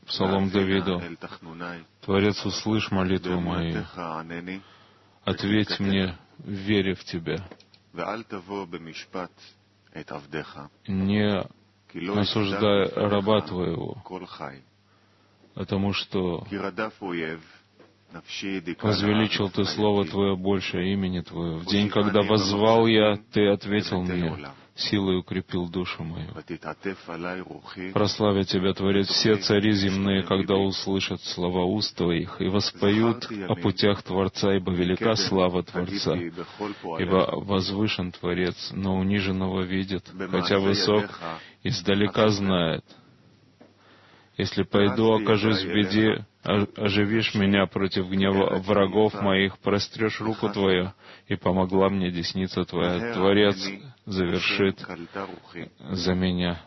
Псалом Давиду. Творец, услышь молитву мою, ответь мне в вере в Тебя. Не осуждай раба Твоего, потому что возвеличил Ты Слово Твое больше имени Твоего. В день, когда воззвал я, Ты ответил мне, силой укрепил душу мою. Прославят Тебя, Творец, все цари земные, когда услышат слова уст Твоих, и воспоют о путях Творца, ибо велика слава Творца, ибо возвышен Творец, но униженного видит, хотя высок, издалека знает. Если пойду, окажусь в беде, оживишь меня против гнева врагов моих, прострешь руку Твою, и помогла мне десница Твоя. Творец завершит за меня.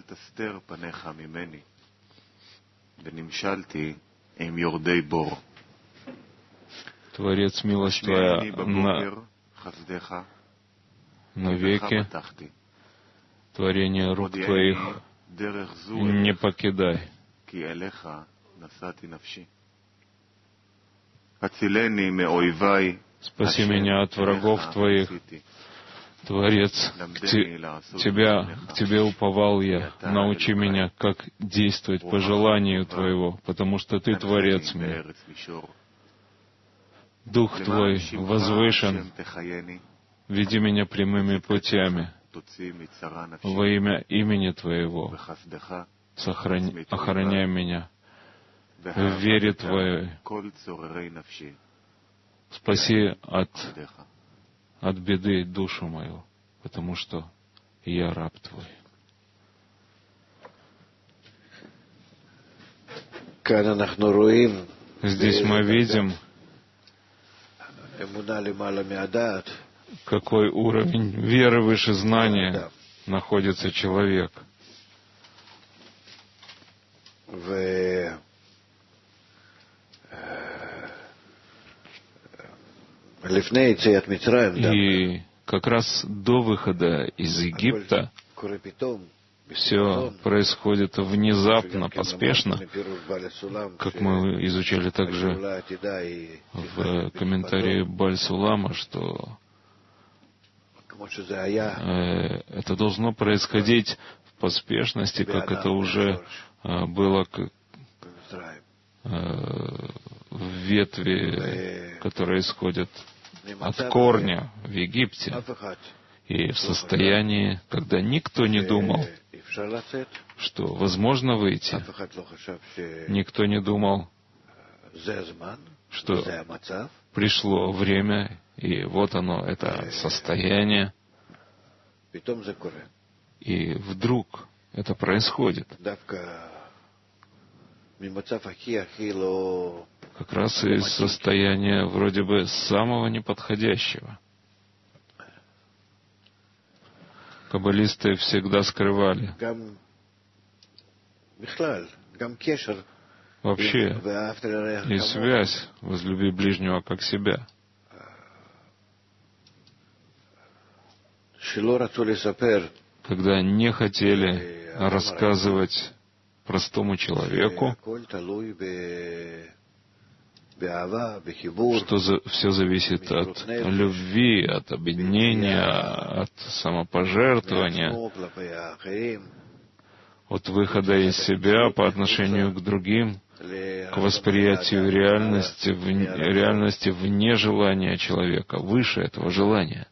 Творец, милость Твоя навеки, творение рук Твоих не покидай. Спаси меня от врагов Твоих, Творец, к Тебе уповал я, научи меня, как действовать по желанию Твоего, потому что Ты Творец мне. Дух Твой возвышен, веди меня прямыми путями, во имя имени Твоего, охраняй меня в вере Твоей. Спаси от беды душу мою, потому что я раб Твой. Здесь мы видим, какой уровень веры выше знания находится человек. И как раз до выхода из Египта все происходит внезапно, поспешно, как мы изучали также в комментарии Баль-Сулама, что это должно происходить в поспешности, как это уже было в ветви, которые исходят от корня в Египте, и в состоянии, когда никто не думал, что возможно выйти. Никто не думал, что пришло время, и вот оно, это состояние. И вдруг это происходит. Как раз из состояния вроде бы самого неподходящего. Каббалисты всегда скрывали вообще и связь «возлюби ближнего как себя». Когда не хотели рассказывать простому человеку, что все зависит от любви, от объединения, от самопожертвования, от выхода из себя по отношению к другим, к восприятию реальности вне желания человека, выше этого желания.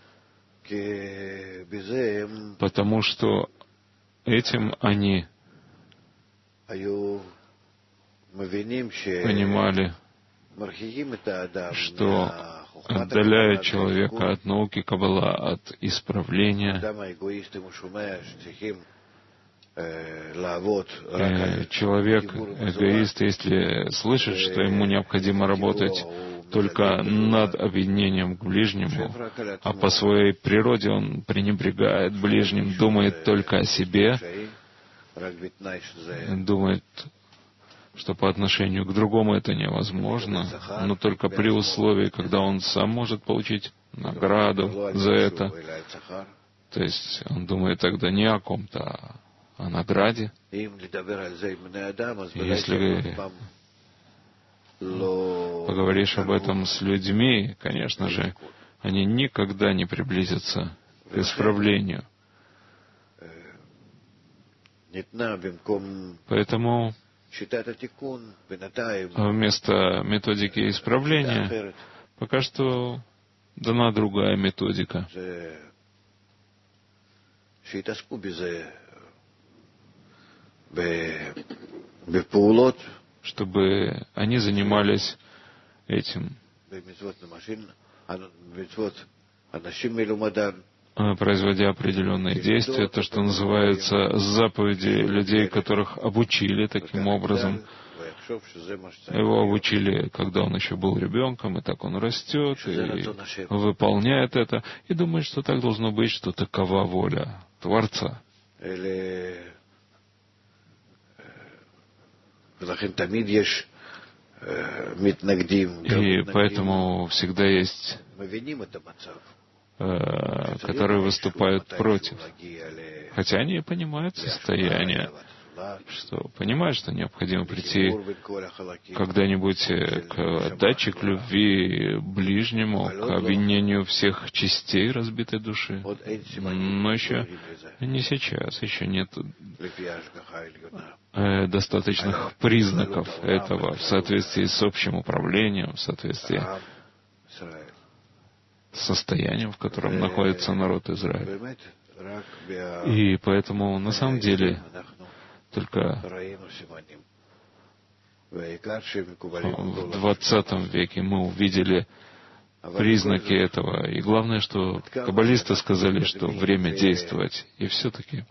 Потому что этим они понимали, что отдаляет человека от науки Каббала, от исправления. Человек, эгоист, если слышит, что ему необходимо работать только над объединением к ближнему, а по своей природе он пренебрегает ближним, думает только о себе, думает, что по отношению к другому это невозможно, но только при условии, когда он сам может получить награду за это. То есть он думает тогда не о ком-то, о награде. Если поговоришь об этом с людьми, конечно же, они никогда не приблизятся к исправлению. Поэтому вместо методики исправления пока что дана другая методика. Чтобы они занимались этим, производя определенные действия, то, что называется заповеди людей, которых обучили таким образом. Его обучили, когда он еще был ребенком, и так он растет, и выполняет это, и думает, что так должно быть, что такова воля Творца. И поэтому всегда есть, которые выступают против. Хотя они понимают состояние, что понимают, что необходимо прийти когда-нибудь к отдаче, к любви ближнему, к объединению всех частей разбитой души. Но еще не сейчас, еще нет достаточных признаков этого в соответствии с общим управлением, в соответствии с состоянием, в котором находится народ Израиля. И поэтому, на самом деле, только в 20 веке мы увидели признаки этого. И главное, что каббалисты сказали, что время действовать. И все-таки,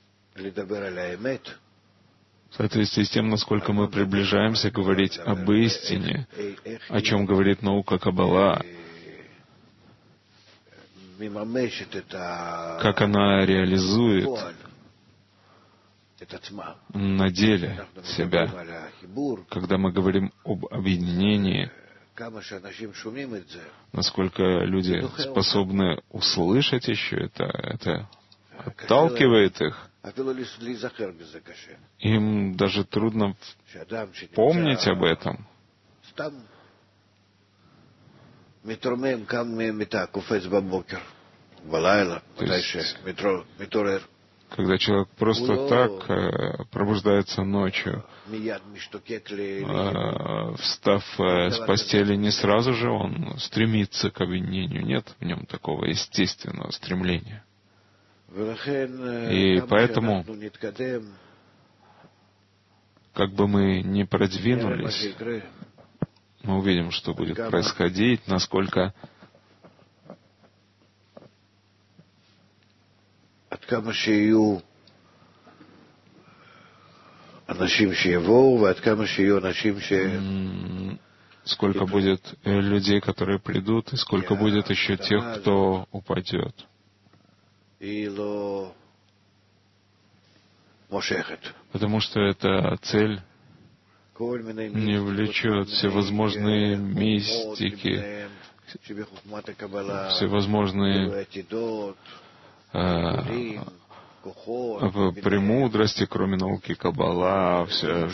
в соответствии с тем, насколько мы приближаемся говорить об истине, о чем говорит наука Каббала, как она реализует на деле себя, когда мы говорим об объединении, насколько люди способны услышать еще это отталкивает их. Им даже трудно помнить об этом. То есть, когда человек просто так пробуждается ночью, встав с постели, не сразу же он стремится к объединению. Нет в нем такого естественного стремления. И поэтому, как бы мы ни продвинулись, мы увидим, что будет происходить, насколько сколько будет людей, которые придут, и сколько будет еще тех, кто упадет. Потому что эта цель не влечет всевозможные мистики, всевозможные в премудрости, кроме науки Каббала, все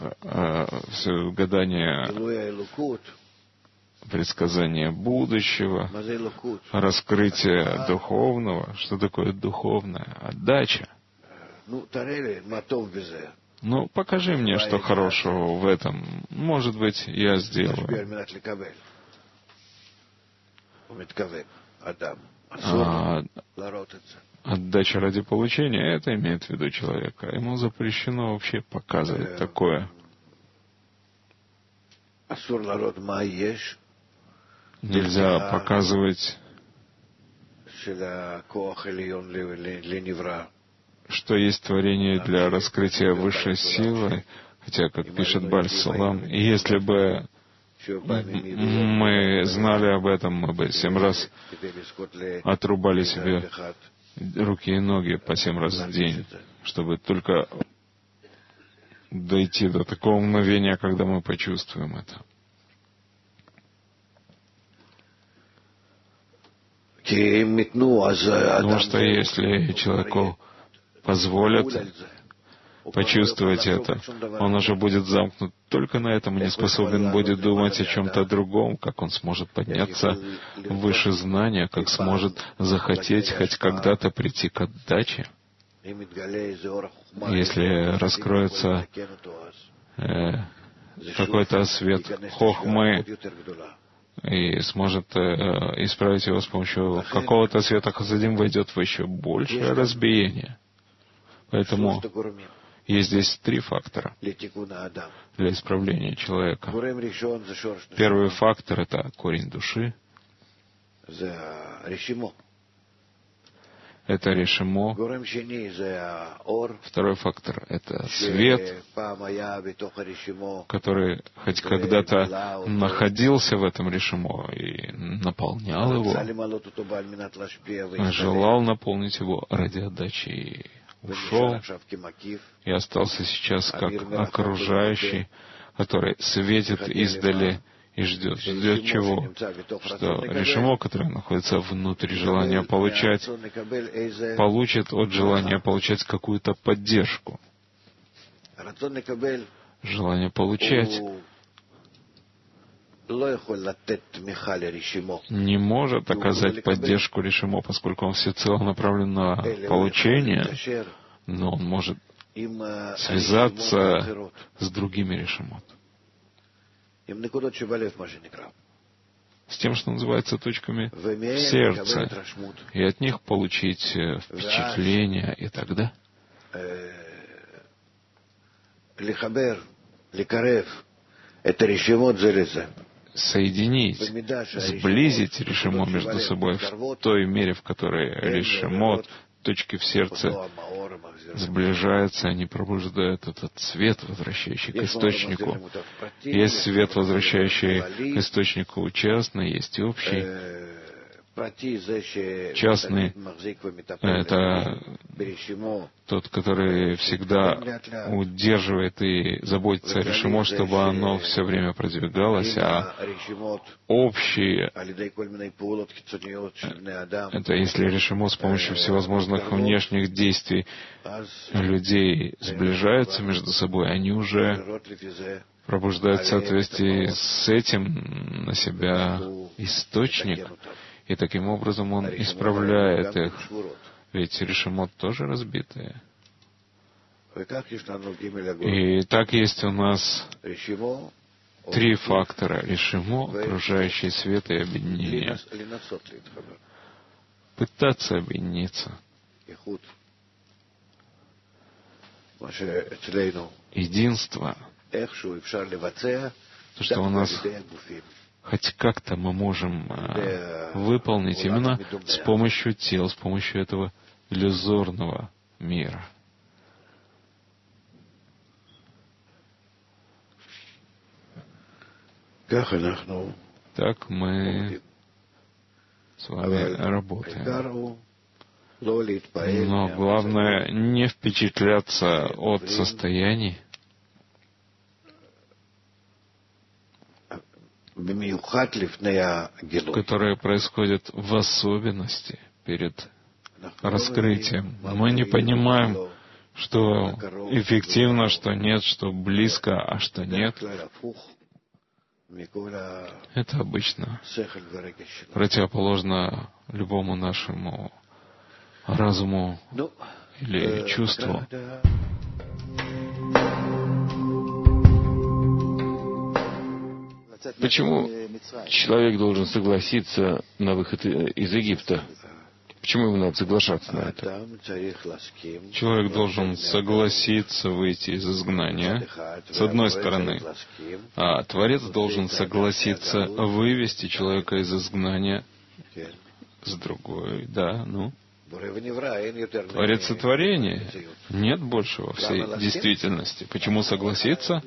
гадания, предсказания будущего, раскрытие духовного. Что такое духовная отдача? Ну, покажи мне, что хорошего в этом. Может быть, я сделаю. Отдача ради получения, это имеет в виду человека. Ему запрещено вообще показывать такое. Нельзя показывать, что есть творение для раскрытия высшей силы, хотя, как пишет Баль Сулам, если бы мы знали об этом, мы бы 7 раз отрубали себе руки и ноги по 7 раз в день, чтобы только дойти до такого мгновения, когда мы почувствуем это. Потому что если человеку позволят почувствовать это. Он уже будет замкнут только на этом и не способен будет думать о чем-то другом, как он сможет подняться выше знания, как сможет захотеть хоть когда-то прийти к отдаче. Если раскроется какой-то свет хохмы и сможет исправить его с помощью какого-то света хасидим, войдет в еще большее разбиение. Поэтому есть здесь 3 фактора для исправления человека. Первый фактор — это корень души. Это решимо. Второй фактор — это свет, который хоть когда-то находился в этом решимо и наполнял его, желал наполнить его ради отдачи и ушел, и остался сейчас как окружающий, который светит издали и ждет. Ждет чего? Что решимо, которое находится внутри желания получать, получит от желания получать какую-то поддержку. Желание получать не может оказать поддержку решимо, поскольку он всецело направлен на получение, но он может связаться с другими решимо. С тем, что называется точками в сердце, и от них получить впечатление, и тогда соединить, сблизить решимо между собой в той мере, в которой решимо, точки в сердце, сближаются, они пробуждают этот свет, возвращающий к источнику. Есть свет, возвращающий к источнику частный, есть общий. Частный — это тот, который всегда удерживает и заботится о решимо, чтобы оно все время продвигалось, а общий — это если решимо с помощью всевозможных внешних действий людей сближаются между собой, они уже пробуждают в соответствии с этим на себя источник, и таким образом он исправляет их. Ведь решимот тоже разбитые. И так есть у нас 3 фактора: решимо, окружающий свет и объединение. Пытаться объединиться. Единство. То, что у нас хоть как-то мы можем выполнить именно с помощью тел, с помощью этого иллюзорного мира. Так мы с вами работаем. Но главное не впечатляться от состояний, которые происходят в особенности перед раскрытием. Мы не понимаем, что эффективно, что нет, что близко, а что нет. Это обычно противоположно любому нашему разуму или чувству. Почему человек должен согласиться на выход из Египта? Почему ему надо соглашаться на это? Человек должен согласиться выйти из изгнания, с одной стороны, а Творец должен согласиться вывести человека из изгнания с другой. Да, Творец и творение. Нет больше во всей действительности. Почему согласиться?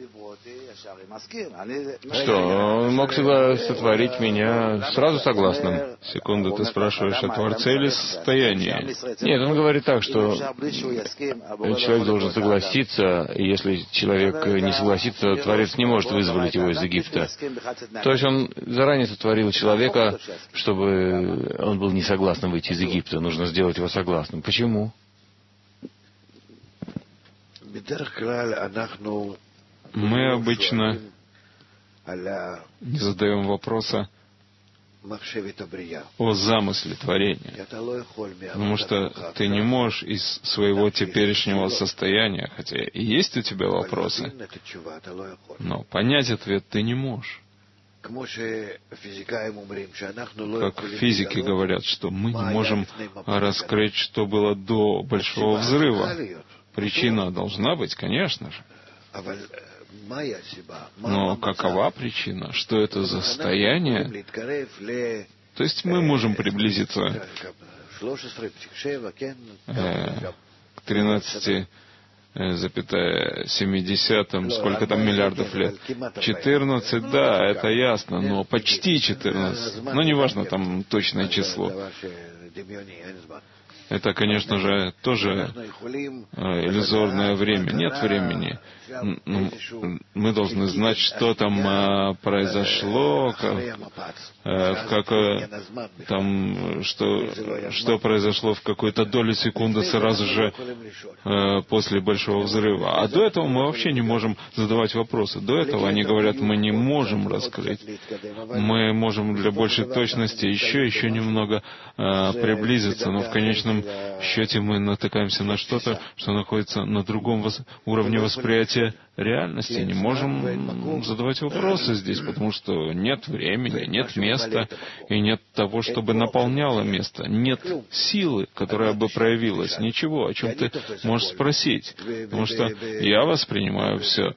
Что, он мог сотворить меня сразу согласным? Секунду, ты спрашиваешь о Творце или состоянии? Нет, он говорит так, что человек должен согласиться, и если человек не согласится, Творец не может вызволить его из Египта. То есть он заранее сотворил человека, чтобы он был не согласным выйти из Египта. Нужно сделать его согласным. Почему? Мы обычно не задаем вопроса о замысле творения, потому что ты не можешь из своего теперешнего состояния, хотя и есть у тебя вопросы, но понять ответ ты не можешь. Как физики говорят, что мы не можем раскрыть, что было до Большого взрыва. Причина должна быть, конечно же. Но какова причина? Что это за состояние? То есть мы можем приблизиться к 13,7, сколько там миллиардов лет. 14, да, это ясно, но почти 14. Но неважно там точное число. Это, конечно же, тоже иллюзорное время. Нет времени. Мы должны знать, что там произошло, что произошло в какую-то долю секунды сразу же после Большого взрыва. А до этого мы вообще не можем задавать вопросы. До этого они говорят, мы не можем раскрыть. Мы можем для большей точности еще немного приблизиться, но в конечном счете мы натыкаемся на что-то, что находится на другом уровне восприятия реальности. Не можем задавать вопросы здесь, потому что нет времени, нет места, и нет того, чтобы наполняло место. Нет силы, которая бы проявилась. Ничего, о чем ты можешь спросить. Потому что я воспринимаю все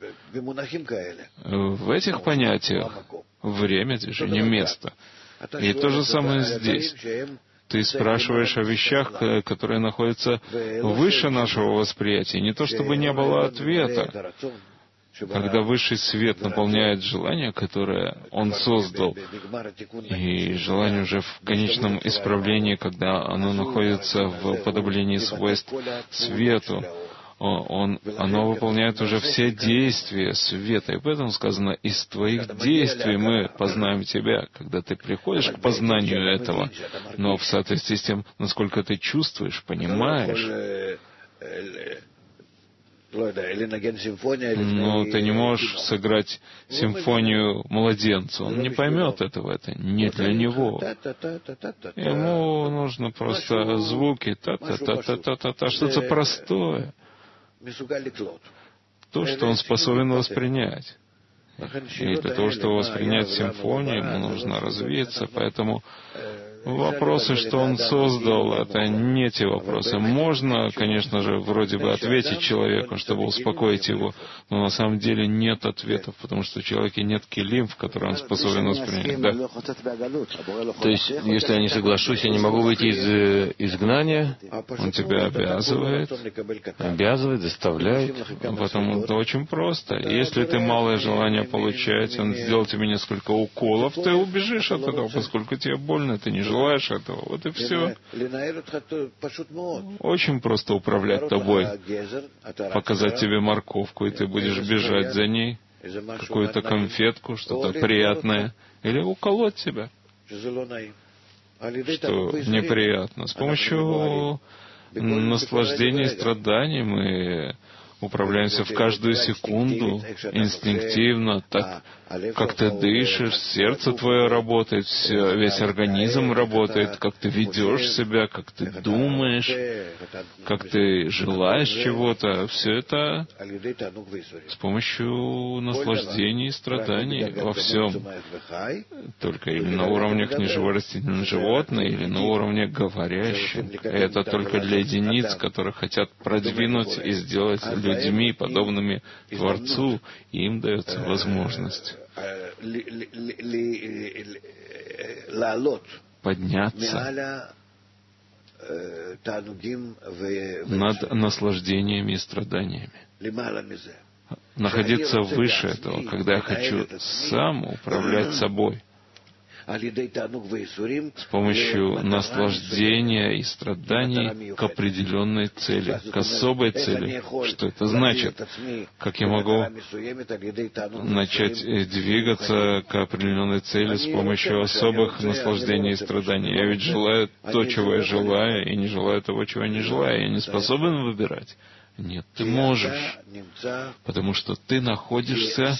в этих понятиях: время, движение, место. И то же самое здесь. Ты спрашиваешь о вещах, которые находятся выше нашего восприятия. Не то чтобы не было ответа. Когда высший свет наполняет желание, которое он создал, и желание уже в конечном исправлении, когда оно находится в подоблении свойств свету, оно выполняет уже все действия света. И поэтому сказано, из твоих действий мы познаем тебя, когда ты приходишь к познанию этого. Но в соответствии с тем, насколько ты чувствуешь, понимаешь, но ты не можешь сыграть симфонию младенцу. Он не поймет этого, это не для него. Ему нужно просто звуки, та-та-та-та-та-та, что-то простое. То, что он способен воспринять. И для того, чтобы воспринять симфонию, ему нужно развиться. Поэтому вопросы, что он создал, это не те вопросы. Можно, конечно же, вроде бы ответить человеку, чтобы успокоить его, но на самом деле нет ответов, потому что у человека нет килим, в которые он способен воспринять. Да? То есть, если я не соглашусь, я не могу выйти из изгнания? Он тебя обязывает, заставляет. Потому это очень просто. Если ты малое желание получать, он сделал тебе несколько уколов, ты убежишь от этого, поскольку тебе больно, ты не желаешь этого. Вот и все. Очень просто управлять тобой. Показать тебе морковку, и ты будешь бежать за ней. Какую-то конфетку, что-то приятное. Или уколоть тебя, что неприятно. С помощью наслаждения и страданий мы управляемся в каждую секунду, инстинктивно, так, как ты дышишь, сердце твое работает, весь организм работает, как ты ведешь себя, как ты думаешь, как ты желаешь чего-то. Все это с помощью наслаждений и страданий во всем. Только или на уровнях неживорастительных животных, или на уровне говорящих. Это только для единиц, которые хотят продвинуть и сделать людьми, подобными Творцу, и им дается возможность подняться над наслаждениями и страданиями. Находиться выше этого, когда я хочу сам управлять собой. С помощью наслаждения и страданий к определенной цели, к особой цели. Что это значит? Как я могу начать двигаться к определенной цели с помощью особых наслаждений и страданий? Я ведь желаю то, чего я желаю, и не желаю того, чего я не желаю. Я не способен выбирать. Нет, ты можешь, потому что ты находишься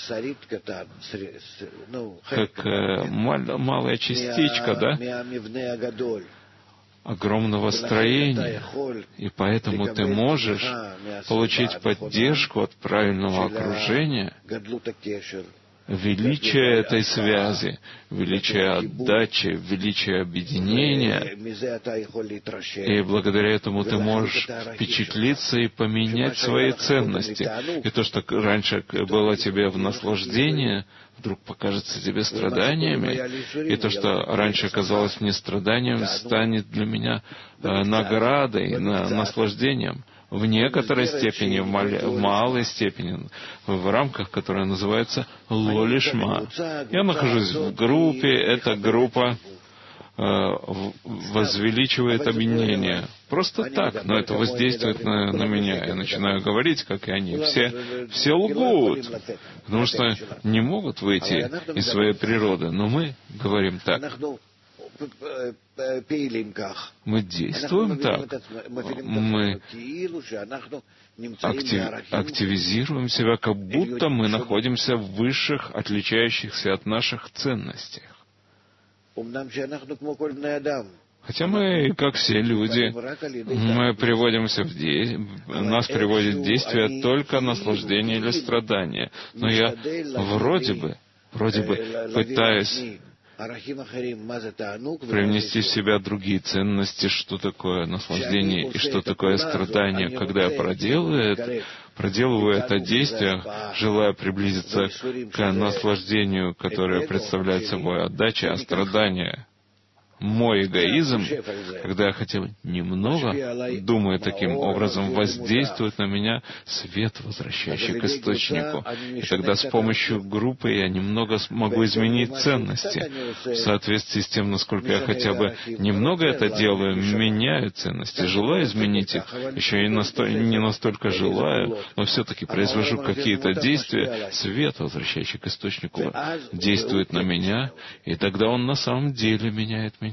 как малая частичка, да, огромного строения, и поэтому ты можешь получить поддержку от правильного окружения, величие этой связи, величие отдачи, величие объединения. И благодаря этому ты можешь впечатлиться и поменять свои ценности. И то, что раньше было тебе в наслаждение, вдруг покажется тебе страданиями. И то, что раньше казалось мне страданием, станет для меня наградой, наслаждением. В некоторой степени, в малой степени, в рамках, которая называется ло-лишма. Я нахожусь в группе, эта группа возвеличивает объединение. Просто так, но это воздействует на меня. Я начинаю говорить, как и они. Все лгут, потому что не могут выйти из своей природы. Но мы говорим так. Мы действуем так. Мы активизируем себя, как будто мы находимся в высших, отличающихся от наших ценностях. Хотя мы, как все люди, мы приводимся в действие, нас приводит в действие только наслаждение или страдание. Но я вроде бы пытаюсь привнести в себя другие ценности, что такое наслаждение и что такое страдание. Когда я проделываю это действие, желая приблизиться к наслаждению, которое представляет собой отдача, а страдание — мой эгоизм, когда я хотел немного, думая таким образом, воздействует на меня свет, возвращающий к источнику. И тогда с помощью группы я немного могу изменить ценности. В соответствии с тем, насколько я хотя бы немного это делаю, меняю ценности, желаю изменить их. Еще и не настолько желаю, но все-таки произвожу какие-то действия. Свет, возвращающий к источнику, действует на меня, и тогда он на самом деле меняет меня.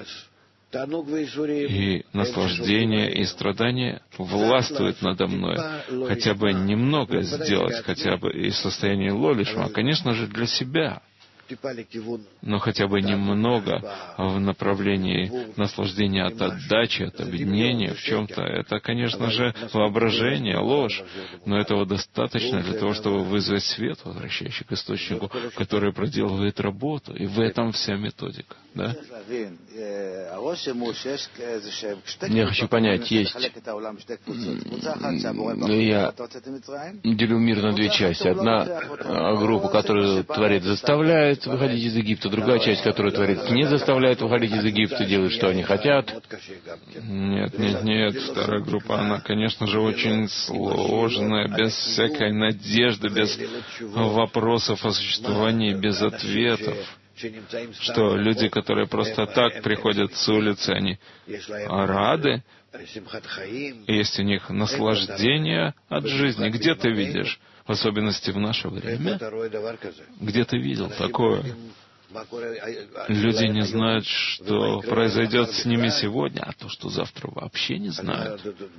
И наслаждение и страдание властвуют надо мной. Хотя бы немного сделать, хотя бы и в состоянии ло-лишма, конечно же, для себя. Но хотя бы немного в направлении наслаждения от отдачи, от объединения в чем-то. Это, конечно же, воображение, ложь. Но этого достаточно для того, чтобы вызвать свет, возвращающий к источнику, который проделывает работу. И в этом вся методика. Да? Я хочу понять, есть... Я делю мир на две части. Одна группа, которую Творец заставляет выходить из Египта, другая часть, которую Творец не заставляет выходить из Египта, делает, что они хотят. Нет. Вторая группа, она, конечно же, очень сложная, без всякой надежды, без вопросов о существовании, без ответов. Что люди, которые просто так приходят с улицы, они рады, есть у них наслаждение от жизни. Где ты видишь? В особенности в наше время. Где ты видел такое? Люди не знают, что произойдет с ними сегодня, а то, что завтра, вообще не знают.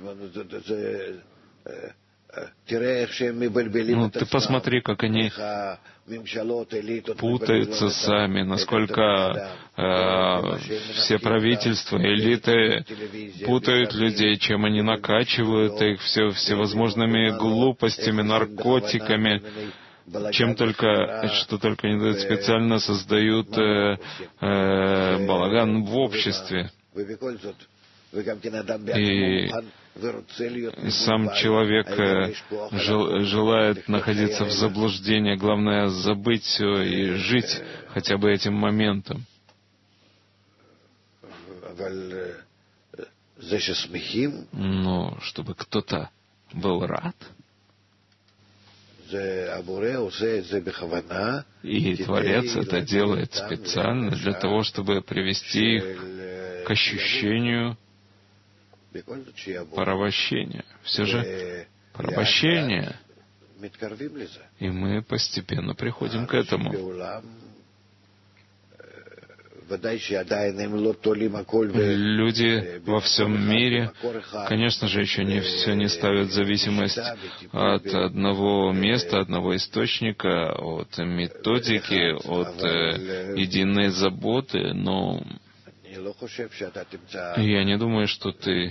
Ты посмотри, как они путаются сами, насколько все правительства, элиты путают людей, чем они накачивают их всевозможными глупостями, наркотиками, что только не дают, специально создают балаган в обществе. И сам человек желает находиться в заблуждении, главное забыть все и жить хотя бы этим моментом. Но чтобы кто-то был рад, и Творец это делает специально для того, чтобы привести их к ощущению порабощения. Все же порабощение. И мы постепенно приходим к этому. Люди во всем мире, конечно же, еще не все не ставят в зависимость от одного места, одного источника, от методики, от единой заботы, но я не думаю, что ты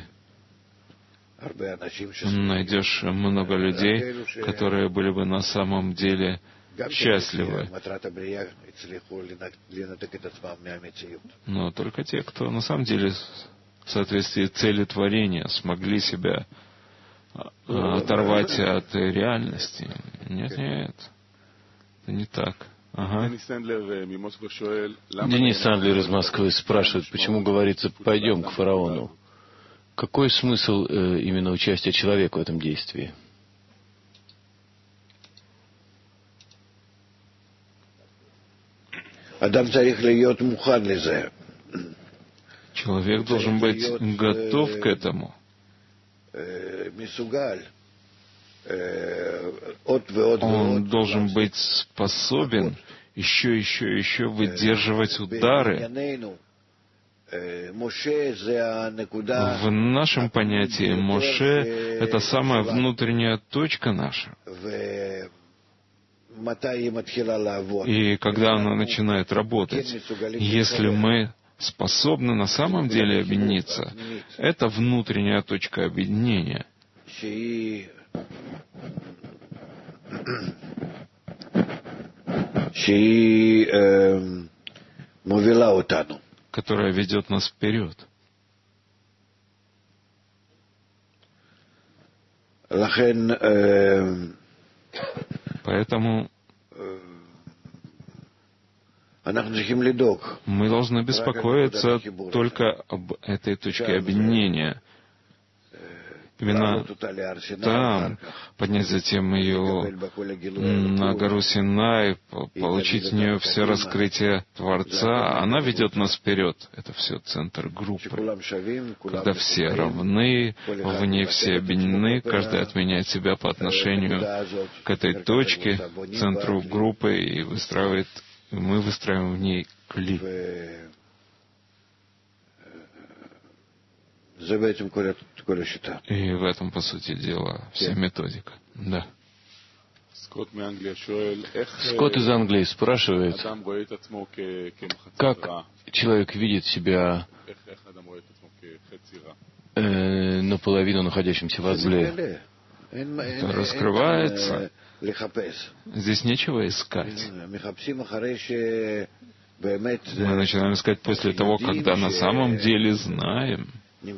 найдешь много людей, которые были бы на самом деле счастливы. Но только те, кто на самом деле в соответствии с целью творения смогли себя оторвать от реальности. Нет, это не так. Ага. Денис Сандлер из Москвы спрашивает, почему говорится «пойдем к фараону». Какой смысл именно участия человека в этом действии? Человек должен быть готов к этому. Он должен быть способен еще выдерживать удары. В нашем понятии Моше — это самая внутренняя точка наша. И когда она начинает работать, если мы способны на самом деле объединиться, это внутренняя точка объединения, которая ведет нас вперед. Поэтому мы должны беспокоиться только об этой точке объединения. Именно там поднять затем ее на гору Синай, получить в нее все раскрытие Творца, она ведет нас вперед. Это все центр группы. Когда все равны, в ней все объединены, каждый отменяет себя по отношению к этой точке, центру группы, и мы выстраиваем в ней клип. И в этом, по сути дела, вся методика. Да. Скотт из Англии спрашивает, как человек видит себя наполовину находящимся во зле. Это раскрывается. Здесь нечего искать. Мы начинаем искать после того, когда на самом деле знаем,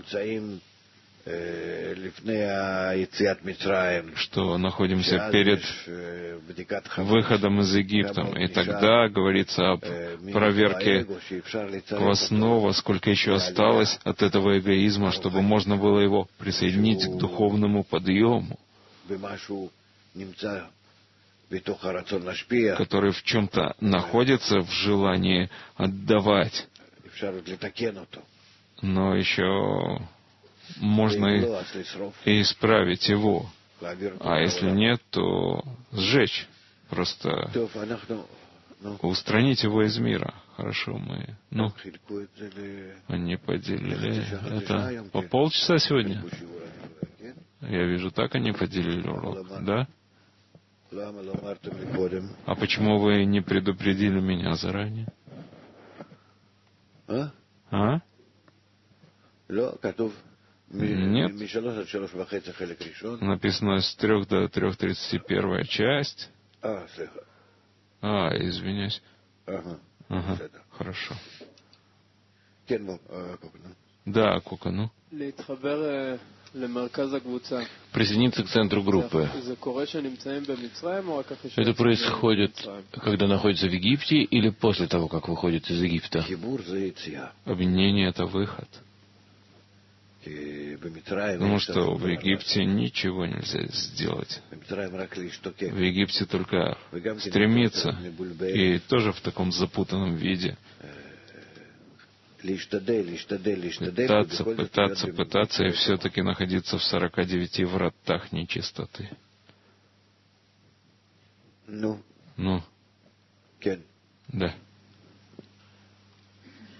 что находимся перед выходом из Египта. И тогда говорится об проверке квасного, сколько еще осталось от этого эгоизма, чтобы можно было его присоединить к духовному подъему, который в чем-то находится в желании отдавать. Но еще можно и исправить его. А если нет, то сжечь. Просто устранить его из мира. Хорошо, они поделили это по полчаса сегодня. Я вижу, так они поделили урок, да? А почему вы не предупредили меня заранее? А? Нет. Написано с 3 до 3:30 первая часть. Извиняюсь. Ага, хорошо. Да, Кока, Присоединиться к центру группы. Это происходит, когда находится в Египте или после того, как выходит из Египта? Объединение — это выход. Потому что в Египте ничего нельзя сделать. В Египте только стремиться, и тоже в таком запутанном виде. Пытаться и все-таки находиться в 49 вратах нечистоты. Да.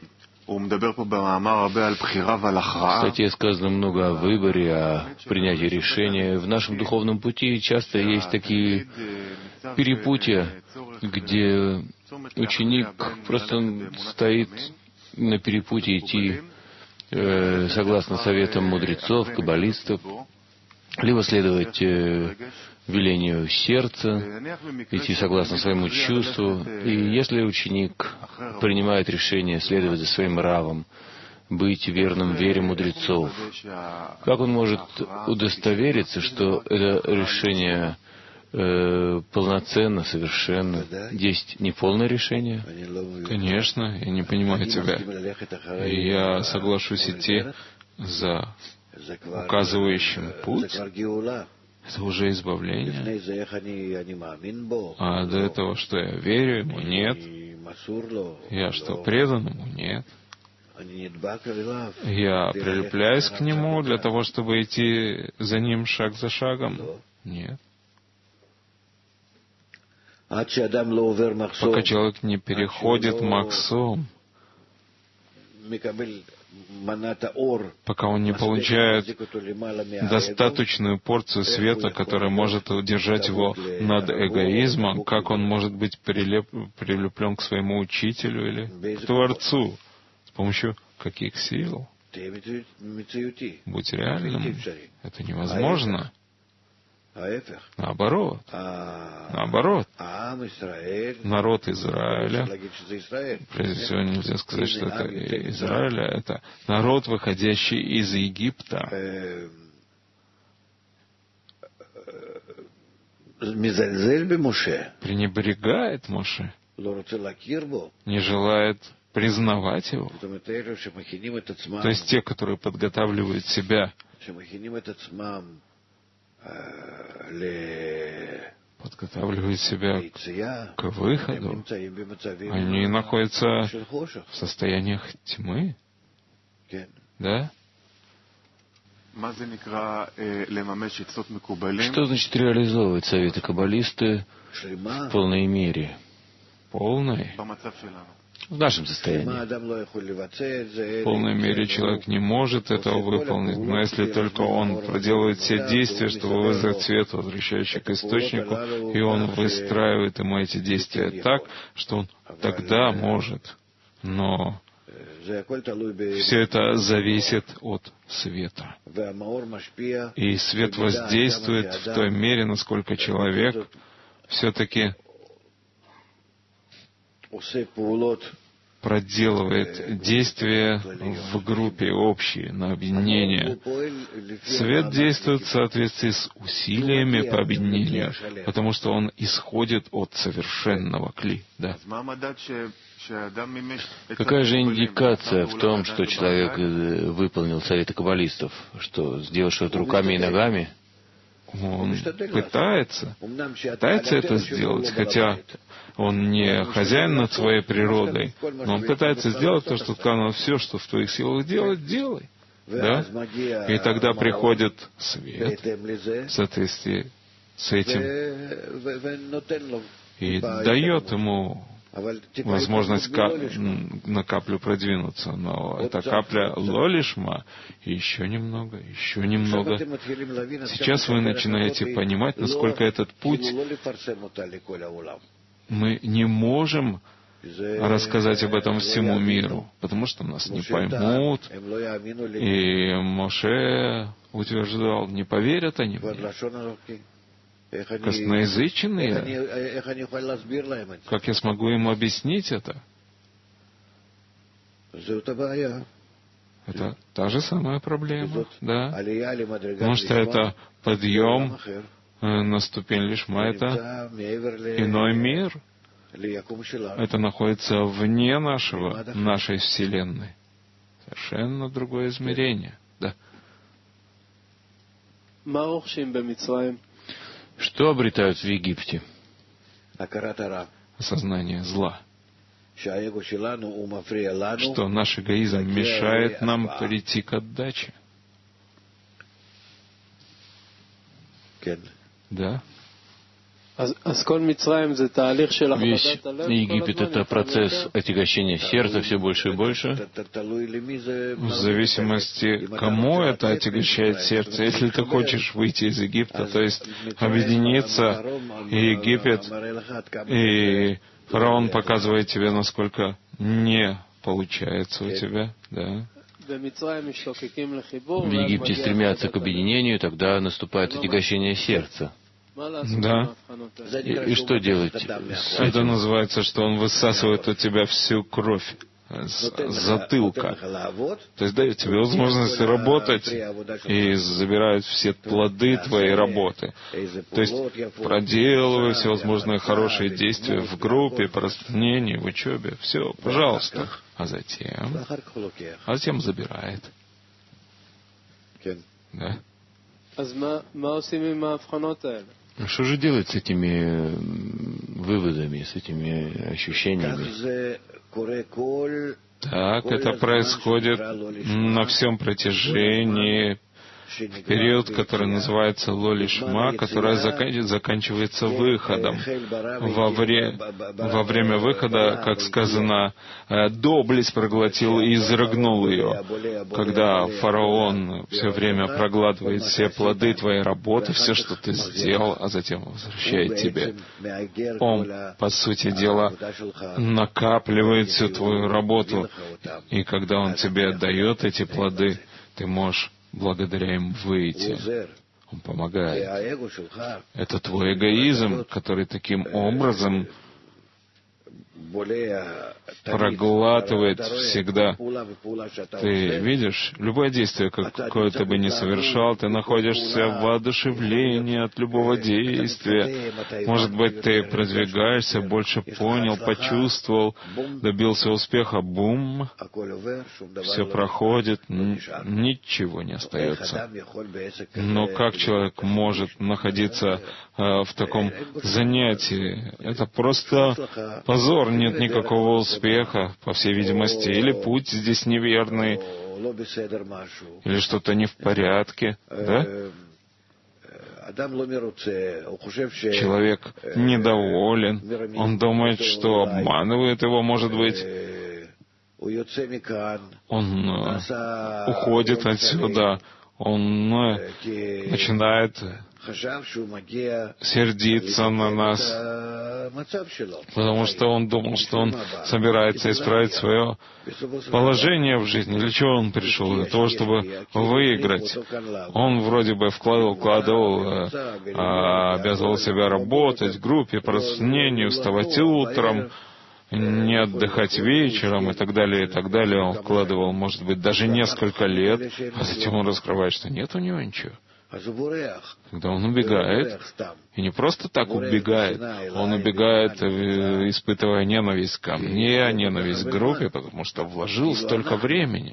В статье сказано много о выборе, о принятии решения. В нашем духовном пути часто есть такие перепутья, где ученик просто стоит на перепутье идти согласно советам мудрецов, каббалистов, либо следовать велению сердца, идти согласно своему чувству. И если ученик принимает решение следовать за своим равом, быть верным вере мудрецов, как он может удостовериться, что это решение полноценно, совершенно? Есть неполное решение? Конечно, я не понимаю тебя. И я соглашусь идти за указывающим путь. Это уже избавление. А до этого, что я верю ему, нет. Я что, предан ему? Нет. Я прилепляюсь к нему для того, чтобы идти за ним шаг за шагом? Нет. Пока человек не переходит максом, пока он не получает достаточную порцию света, которая может удержать его над эгоизмом, как он может быть прилеплен к своему учителю или к Творцу? С помощью каких сил? Будь реальным. Это невозможно. Наоборот. Народ Израиля, прежде всего нельзя сказать, что это Израиля, это народ, выходящий из Египта. Пренебрегает Моше, не желает признавать его. То есть те, которые подготавливают себя к выходу, они находятся в состояниях тьмы. Да? Что значит реализовывать советы каббалисты в полной мере? Полной? В нашем состоянии. В полной мере человек не может этого выполнить, но если только он проделывает все действия, чтобы вызвать свет, возвращающий к источнику, и он выстраивает ему эти действия так, что он тогда может. Но все это зависит от света. И свет воздействует в той мере, насколько человек все-таки проделывает действия в группе общие, на объединение. Свет действует в соответствии с усилиями по объединению, потому что он исходит от совершенного кли. Да. Какая же индикация в том, что человек выполнил советы каббалистов? Что, сделал что-то руками и ногами? Он пытается это сделать, хотя он не хозяин над своей природой, но он пытается сделать то, что сказано: все, что в твоих силах делать, делай. Да? И тогда приходит свет в соответствии с этим и дает ему возможность на каплю продвинуться. Но эта капля лолишма, и еще немного. Сейчас вы начинаете понимать, насколько этот путь мы не можем рассказать об этом всему миру, потому что нас не поймут. И Моше утверждал: не поверят они мне. Косноязычные, как я смогу им объяснить это? Это та же самая проблема, да? Потому что это подъем на ступень лишма, это иной мир. Это находится вне нашей Вселенной. Совершенно другое измерение. Да. Что обретают в Египте? Осознание зла. Что наш эгоизм мешает нам прийти к отдаче. Да. Весь Египет — это процесс отягощения сердца все больше и больше. В зависимости, кому это отягощает сердце. Если ты хочешь выйти из Египта, то есть объединиться, и Египет, и фараон показывает тебе, насколько не получается у тебя, да. В Египте стремятся к объединению, тогда наступает отягощение сердца. Да. И что делать? Это называется, что он высасывает у тебя всю кровь с затылка. То есть дает тебе возможность работать и забирает все плоды твоей работы. То есть проделывай всевозможные хорошие действия в группе, по распространению, в учебе. Все, пожалуйста. А затем забирает. Да. Что же делать с этими выводами, с этими ощущениями? Так, это происходит на всем протяжении, в период, который называется лолишма, который заканчивается выходом. Во время выхода, как сказано, доблесть проглотил и изрыгнул ее. Когда фараон все время проглатывает все плоды твоей работы, все, что ты сделал, а затем возвращает тебе, он, по сути дела, накапливает всю твою работу. И когда он тебе отдает эти плоды, ты можешь благодаря им выйти. Он помогает. Это твой эгоизм, который таким образом проглатывает всегда. Ты видишь, любое действие, какое ты бы ни совершал, ты находишься в воодушевлении от любого действия. Может быть, ты продвигаешься, больше понял, почувствовал, добился успеха, бум, все проходит, ничего не остается. Но как человек может находиться в таком занятии? Это просто позор, нет никакого успеха, по всей видимости, или путь здесь неверный, или что-то не в порядке, да? Человек недоволен, он думает, что обманывает его, может быть. Он уходит отсюда, он начинает сердиться на нас, потому что он думал, что он собирается исправить свое положение в жизни. Для чего он пришел? Для того, чтобы выиграть. Он вроде бы вкладывал, обязывал себя работать в группе, по распространению, вставать утром, не отдыхать вечером и так далее, и так далее. Он вкладывал, может быть, даже несколько лет, а затем он раскрывает, что нет у него ничего. Тогда он убегает, и не просто так убегает, он убегает, испытывая ненависть ко мне, ненависть к группе, потому что вложил столько времени.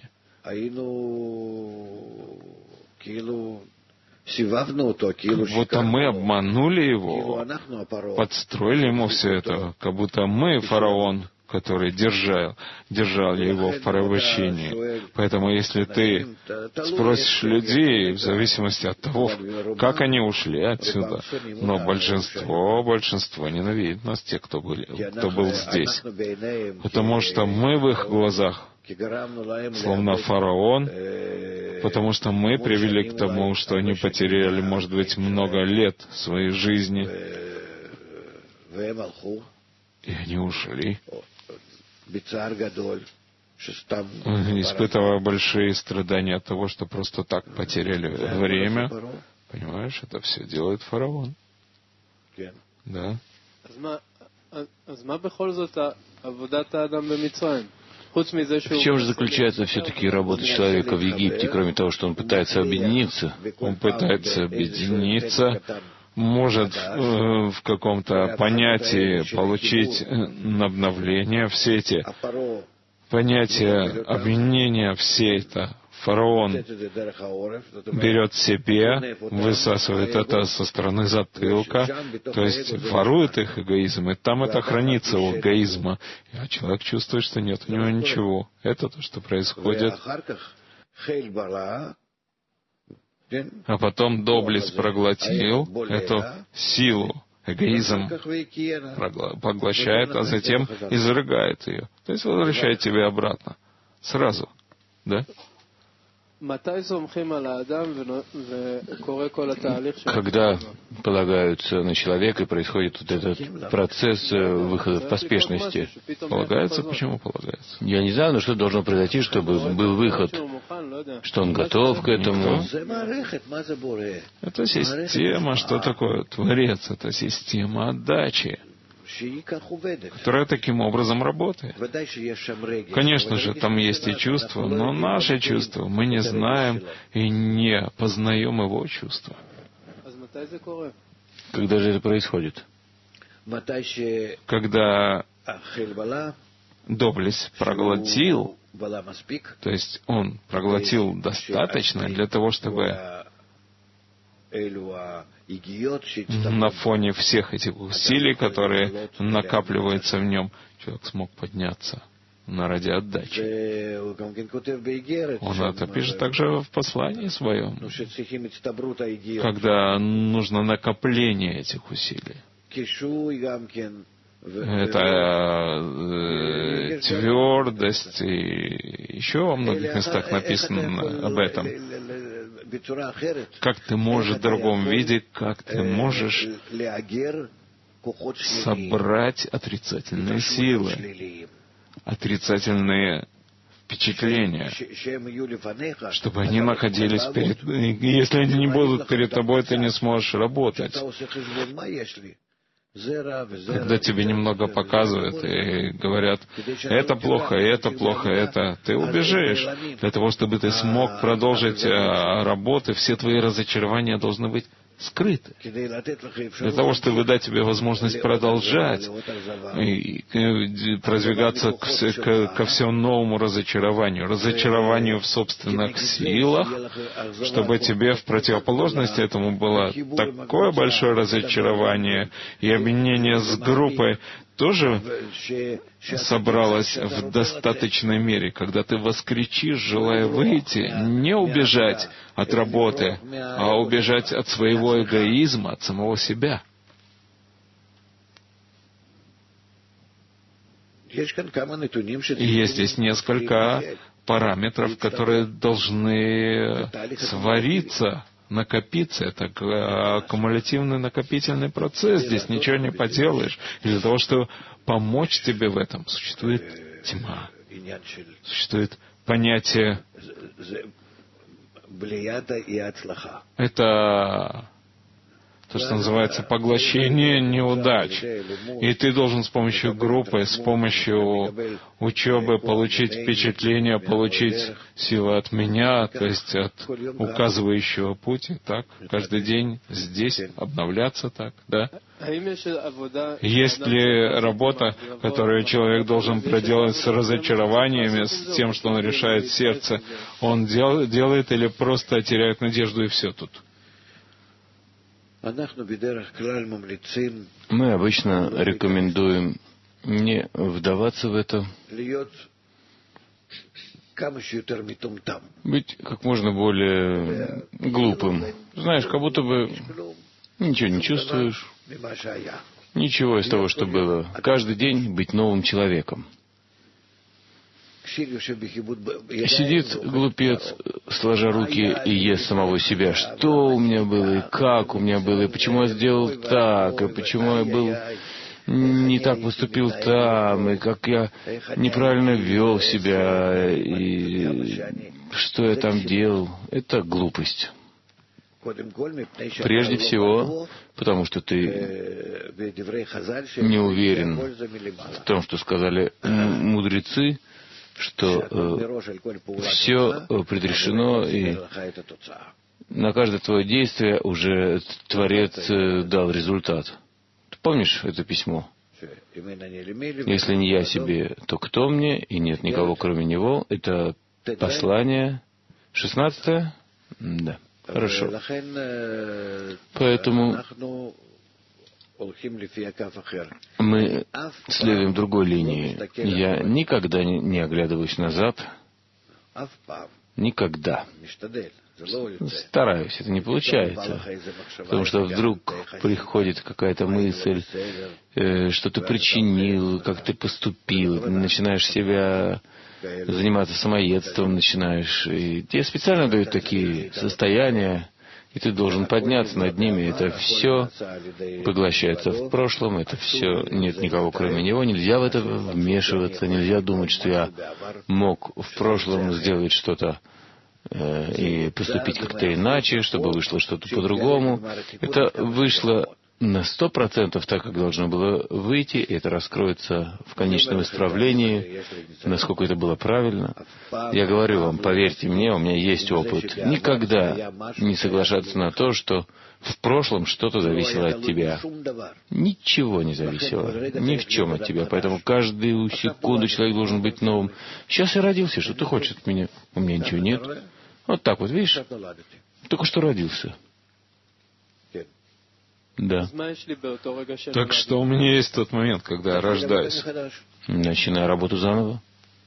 Как будто мы обманули его, подстроили ему все это, как будто мы фараон, который держали его в порабощении. Поэтому если ты спросишь людей, в зависимости от того, как они ушли отсюда, но большинство ненавидит нас, те, кто был здесь. Потому что мы в их глазах словно фараон, потому что мы привели к тому, что они потеряли, может быть, много лет своей жизни, и они ушли, испытывая большие страдания от того, что просто так потеряли время. Понимаешь, это все делает фараон. Да. В чем же заключается все-таки работа человека в Египте, кроме того, что он пытается объединиться? Он пытается объединиться, может в каком-то понятии получить обновление. Все эти понятия объединения, все это фараон берет себе, высасывает это со стороны затылка, то есть ворует их эгоизм, и там это хранится у эгоизма. А человек чувствует, что нет у него ничего. Это то, что происходит. А потом доблесть проглотил эту силу эгоизм поглощает, а затем изрыгает ее. То есть возвращает тебя обратно. Сразу. Да? Когда полагаются на человека и происходит вот этот процесс выхода в поспешности? Полагается? Почему полагается? Я не знаю, но что должно произойти, чтобы был выход? Что он готов к этому? Это система. Что такое Творец? Это система отдачи, которая таким образом работает. Конечно же, там есть и чувства, но наши чувства, мы не знаем и не познаем его чувства. Когда же это происходит? Когда доблесть проглотил, то есть он проглотил достаточно для того, чтобы на фоне всех этих усилий, которые накапливаются в нем, человек смог подняться ради отдачи. Он это пишет также в послании своем, когда нужно накопление этих усилий. Это твердость, и еще во многих местах написано об этом. Как ты можешь в другом виде, как ты можешь собрать отрицательные силы, отрицательные впечатления, чтобы они находились перед... Если они не будут перед тобой, ты не сможешь работать. Когда тебе немного показывают и говорят, это плохо, это, ты убежишь. Для того, чтобы ты смог продолжить работу, все твои разочарования должны быть скрыты. Для того, чтобы дать тебе возможность продолжать и продвигаться ко всему новому разочарованию в собственных силах, чтобы тебе в противоположность этому было такое большое разочарование, и объединение с группой тоже собралось в достаточной мере, когда ты воскричишь, желая выйти, не убежать от работы, а убежать от своего эгоизма, от самого себя. И есть здесь несколько параметров, которые должны свариться, накопиться. Это аккумулятивный накопительный процесс. Здесь ничего не поделаешь. И для того, чтобы помочь тебе в этом, существует тьма. Существует понятие... Это то, что называется поглощение неудач. И ты должен с помощью группы, с помощью учебы получить впечатление, получить силу от меня, то есть от указывающего пути, так, каждый день здесь обновляться, так, да? Есть ли работа, которую человек должен проделать с разочарованиями, с тем, что он решает сердце, он делает или просто теряет надежду и все тут? Мы обычно рекомендуем не вдаваться в это, быть как можно более глупым. Знаешь, как будто бы ничего не чувствуешь, ничего из того, что было. Каждый день быть новым человеком. Сидит глупец, сложа руки, и ест самого себя. Что у меня было, и как у меня было, и почему я сделал так, и почему я был не так поступил там, и как я неправильно вел себя, и что я там делал. Это глупость. Прежде всего, потому что ты не уверен в том, что сказали мудрецы, что все предрешено, и на каждое твое действие уже Творец дал результат. Ты помнишь это письмо? Если не я себе, то кто мне? И нет никого, кроме него. Это послание 16? Да. Хорошо. Поэтому мы следуем другой линии. Я никогда не оглядываюсь назад. Никогда. Стараюсь, это не получается. Потому что вдруг приходит какая-то мысль, что ты причинил, как ты поступил, начинаешь себя заниматься самоедством, начинаешь. И тебе специально дают такие состояния, и ты должен подняться над ними. Это все поглощается в прошлом, это все, нет никого кроме него. Нельзя в это вмешиваться, нельзя думать, что я мог в прошлом сделать что-то и поступить как-то иначе, чтобы вышло что-то по-другому. Это вышло на 100% так, как должно было выйти, и это раскроется в конечном исправлении, насколько это было правильно. Я говорю вам, поверьте мне, у меня есть опыт. Никогда не соглашаться на то, что в прошлом что-то зависело от тебя. Ничего не зависело, ни в чем от тебя. Поэтому каждую секунду человек должен быть новым. Сейчас я родился, что ты хочешь от меня? У меня ничего нет. Вот так вот, видишь? Только что родился. Да. Так что у меня есть тот момент, когда я рождаюсь. Начинаю работу заново.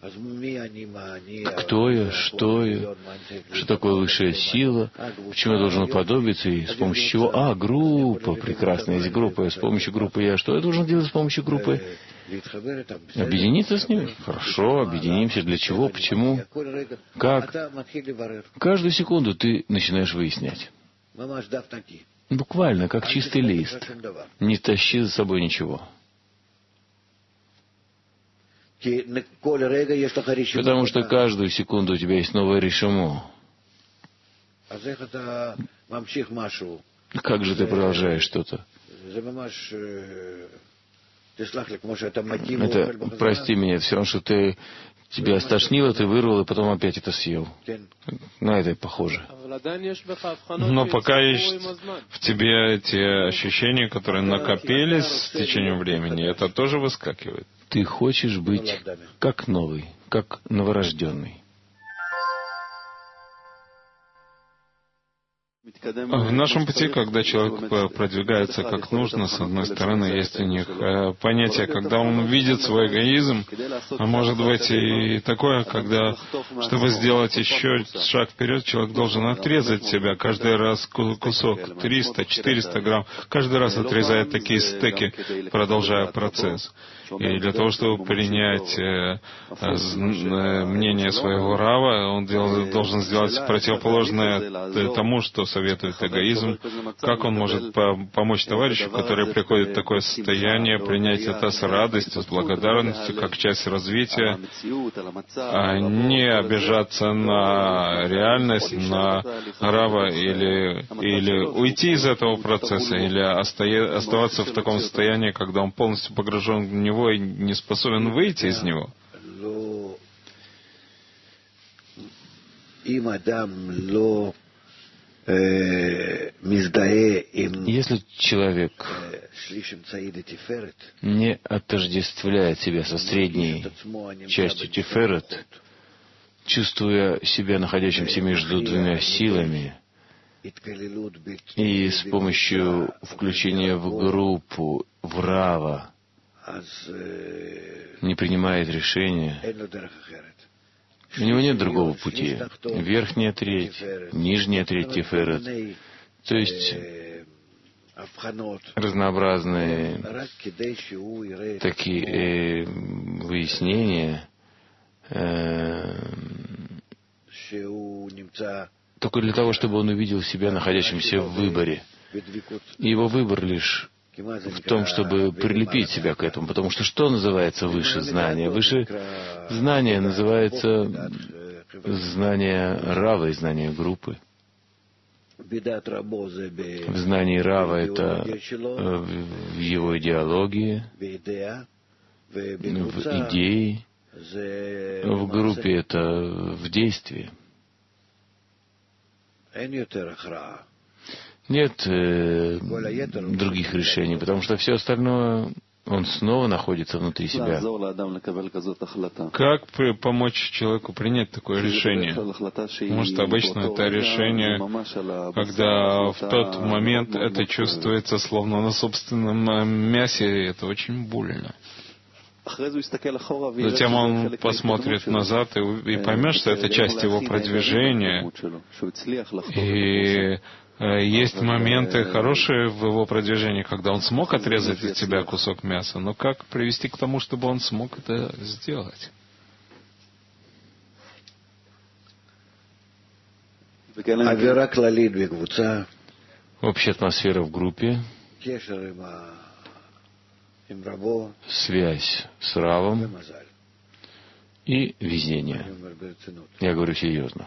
Кто я, что такое высшая сила, почему я должен уподобиться и с помощью чего? Группа, прекрасно, есть группа, с помощью группы я что? Я должен делать с помощью группы? Объединиться с ними? Хорошо, объединимся. Для чего? Почему? Как? Каждую секунду ты начинаешь выяснять. Буквально, как чистый лист. Не тащи за собой ничего. Потому что каждую секунду у тебя есть новое решимо. Как же ты продолжаешь что-то? Это, прости меня, это все равно, что тебя стошнило, ты вырвал, и потом опять это съел. На это похоже. Но пока есть в тебе эти ощущения, которые накопились с течением времени, это тоже выскакивает. Ты хочешь быть как новый, как новорожденный. В нашем пути, когда человек продвигается как нужно, с одной стороны, есть у них понятие, когда он видит свой эгоизм, а может быть и такое, когда, чтобы сделать еще шаг вперед, человек должен отрезать себя каждый раз кусок, 300-400 грамм, каждый раз отрезает такие стеки, продолжая процесс. И для того, чтобы принять мнение своего Рава, он должен сделать противоположное тому, что советует эгоизм. Как он может помочь товарищу, который приходит в такое состояние, принять это с радостью, с благодарностью, как часть развития, а не обижаться на реальность, на Рава, или уйти из этого процесса, или оставаться в таком состоянии, когда он полностью погружен в него и не способен выйти из него. Если человек не отождествляет себя со средней частью Тиферет, чувствуя себя находящимся между двумя силами, и с помощью включения в группу, в Рава, не принимает решения, у него нет другого пути. Верхняя треть, нижняя треть Тиферет. То есть разнообразные такие выяснения только для того, чтобы он увидел себя находящимся в выборе. И его выбор лишь в том, чтобы прилепить себя к этому. Потому что называется выше знания? Выше знания называется знание Рава и знание группы. В знании Рава это в его идеологии, в идее, в группе это в действии. Нет других решений, потому что все остальное, он снова находится внутри себя. Как помочь человеку принять такое решение? Может, обычно это решение, когда в тот момент это чувствуется словно на собственном мясе, и это очень больно. Затем он посмотрит назад и поймет, что это часть его продвижения. И есть моменты хорошие в его продвижении, когда он смог отрезать от тебя кусок мяса, но как привести к тому, чтобы он смог это сделать? Общая атмосфера в группе, связь с Равом и везение. Я говорю серьезно.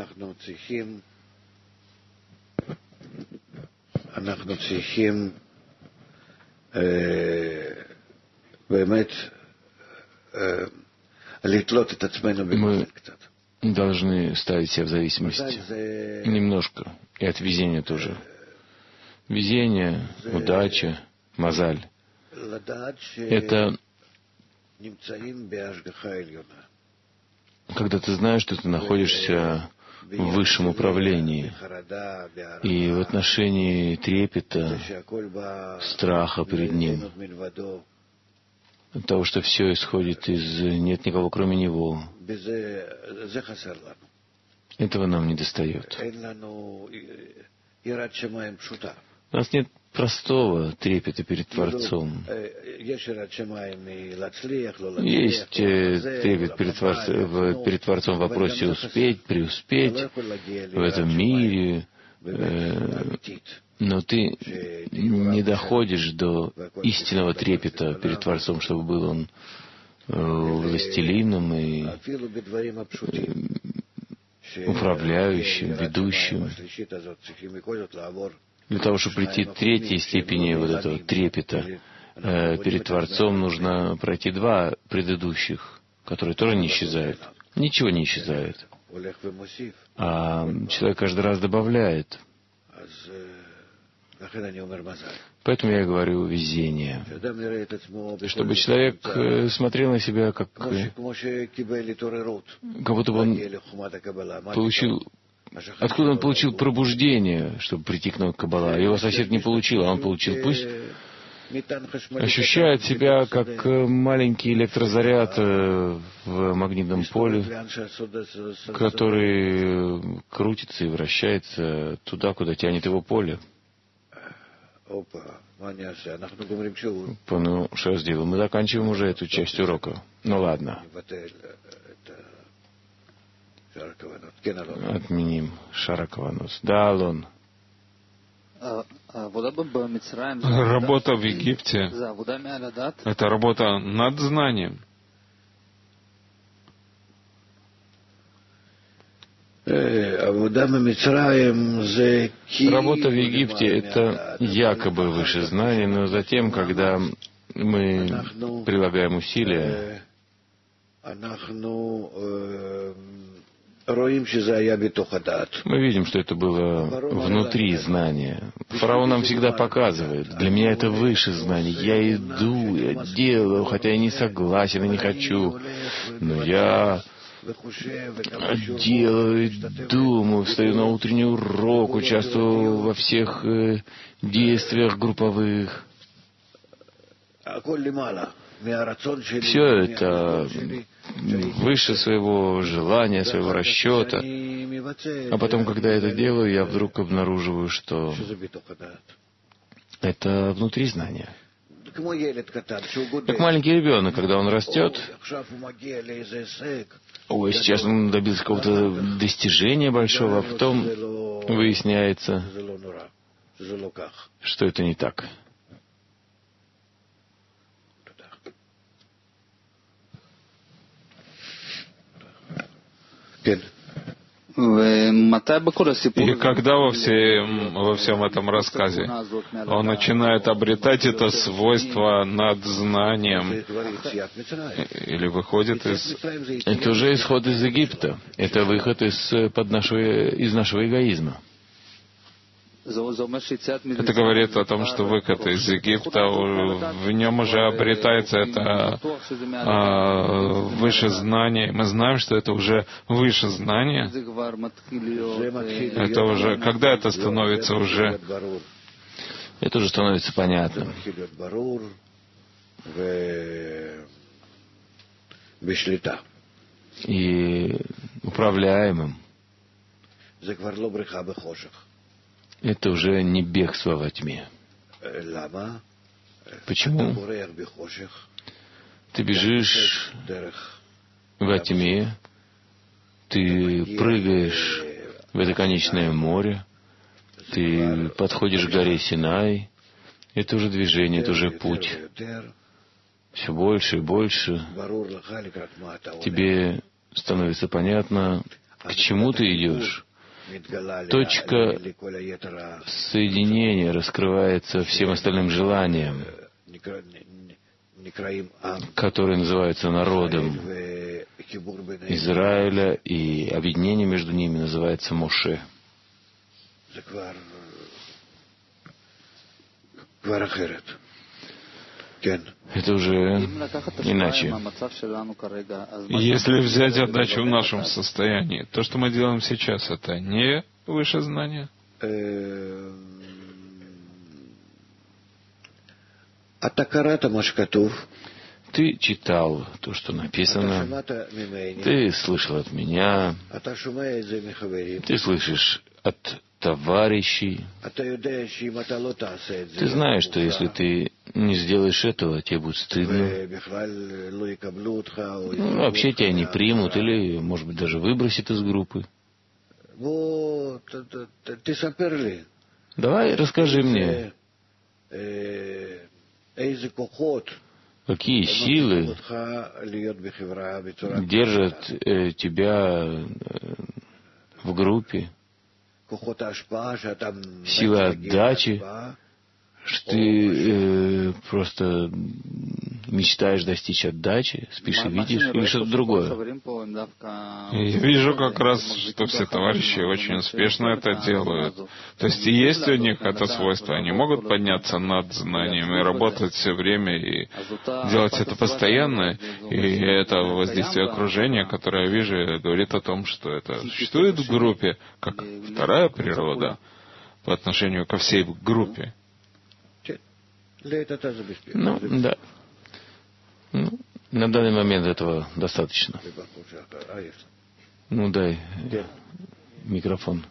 Мы должны ставить себя в зависимости немножко, и от везения тоже. Везение, удача, мазаль — это когда ты знаешь, что ты находишься в высшем управлении, и в отношении трепета, страха перед ним, от того, что все исходит из «нет никого, кроме него». Этого нам не достает. У нас нет простого трепета перед Творцом. Есть трепет перед Творцом в вопросе успеть, преуспеть в этом мире, но ты не доходишь до истинного трепета перед Творцом, чтобы был он властелином и управляющим, ведущим. Для того, чтобы прийти к третьей степени вот этого трепета перед Творцом, нужно пройти два предыдущих, которые тоже не исчезают. Ничего не исчезает. А человек каждый раз добавляет. Поэтому я говорю везение. Чтобы человек смотрел на себя, как будто бы он получил... Откуда он получил пробуждение, чтобы прийти к науке Каббала? Его сосед не получил, а он получил. Пусть ощущает себя как маленький электрозаряд в магнитном поле, который крутится и вращается туда, куда тянет его поле. Ну, что я сделал? Мы заканчиваем уже эту часть урока. Ну ладно. Отменим Шара Каванот. Да, Алон. Работа в Египте — это работа над знанием. Работа в Египте — это якобы выше знания, но затем, когда мы прилагаем усилия, мы видим, что это было внутри знания. Фараон нам всегда показывает: для меня это выше знания. Я иду, я делаю, хотя я не согласен и не хочу, но я делаю, думаю, встаю на утренний урок, участвую во всех действиях групповых. Все это выше своего желания, своего расчета. А потом, когда я это делаю, я вдруг обнаруживаю, что это внутри знания. Как маленький ребенок, когда он растет, сейчас он добился какого-то достижения большого, а потом выясняется, что это не так. И когда во всем этом рассказе он начинает обретать это свойство над знанием, или выходит из... Это уже исход из Египта. Это выход из нашего эгоизма. Это говорит о том, что выход из Египта, в нем уже обретается это выше знание. Мы знаем, что это уже выше знание. Это уже, когда это становится уже... Это уже становится понятным. и управляемым. Это уже не бегство во тьме. Почему? Ты бежишь во тьме, ты прыгаешь в это конечное море, ты подходишь к горе Синай. Это уже движение, это уже путь. Все больше и больше тебе становится понятно, к чему ты идешь. Точка соединения раскрывается всем остальным желаниям, которые называются народом Израиля, и объединение между ними называется Моше. Это уже иначе. Если взять отдачу в нашем состоянии, то, что мы делаем сейчас, это не выше знания? Ты читал то, что написано, ты слышал от меня, ты слышишь от товарищей. Ты знаешь, что если ты не сделаешь этого, тебе будет стыдно. Вообще тебя не примут или, может быть, даже выбросят из группы. Давай расскажи мне, какие силы держат тебя в группе, сила отдачи, что ты просто мечтаешь достичь отдачи, спишь и видишь, или что-то другое? Я вижу как раз, что все товарищи очень успешно это делают. То есть есть у них это свойство. Они могут подняться над знаниями, работать все время и делать это постоянно. И это воздействие окружения, которое я вижу, говорит о том, что это существует в группе, как вторая природа по отношению ко всей группе. Ну, да. Ну, на данный момент этого достаточно. Ну, дай микрофон.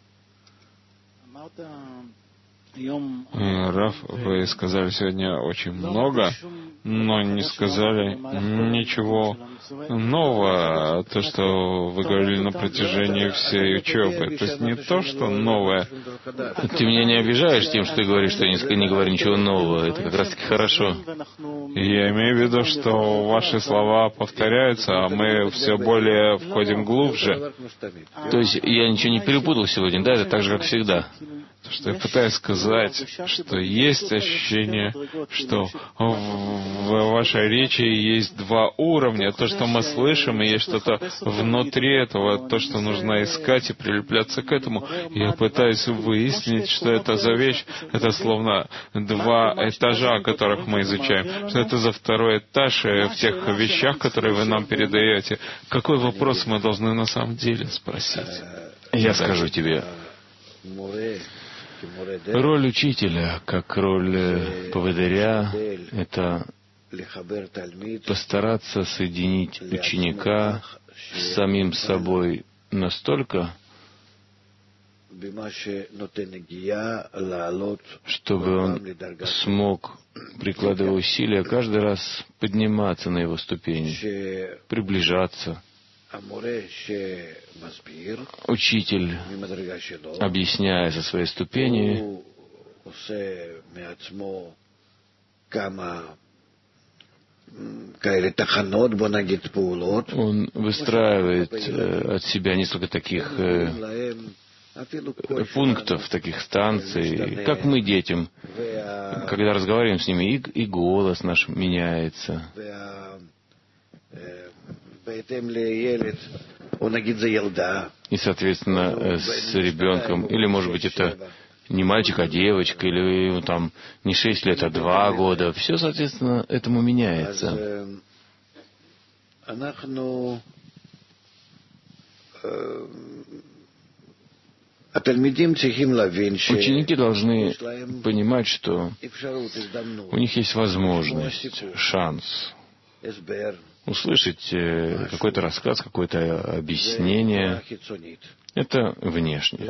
Раф, вы сказали сегодня очень много, но не сказали ничего нового, то, что вы говорили на протяжении всей учебы. То есть не то, что новое. Ты меня не обижаешь тем, что ты говоришь, что я не говорю ничего нового. Это как раз-таки хорошо. Я имею в виду, что ваши слова повторяются, а мы все более входим глубже. То есть я ничего не перепутал сегодня, да? Это так же, как всегда. Что я пытаюсь сказать, что есть ощущение, что в вашей речи есть два уровня. То, что мы слышим, и есть что-то внутри этого, то, что нужно искать и прилепляться к этому. Я пытаюсь выяснить, что это за вещь. Это словно два этажа, которых мы изучаем. Что это за второй этаж в тех вещах, которые вы нам передаете. Какой вопрос мы должны на самом деле спросить? Я скажу тебе. Роль учителя, как роль поводыря, это постараться соединить ученика с самим собой настолько, чтобы он смог, прикладывая усилия, каждый раз подниматься на его ступени, приближаться. Учитель, объясняя со своей ступени, он выстраивает от себя несколько таких пунктов, таких станций, как мы детям, когда разговариваем с ними, и голос наш меняется. И, соответственно, с ребенком, или, может быть, это не мальчик, а девочка, или там не 6 лет, а 2 года, все, соответственно, этому меняется. Ученики должны понимать, что у них есть возможность, шанс услышать какой-то рассказ, какое-то объяснение. Это внешне.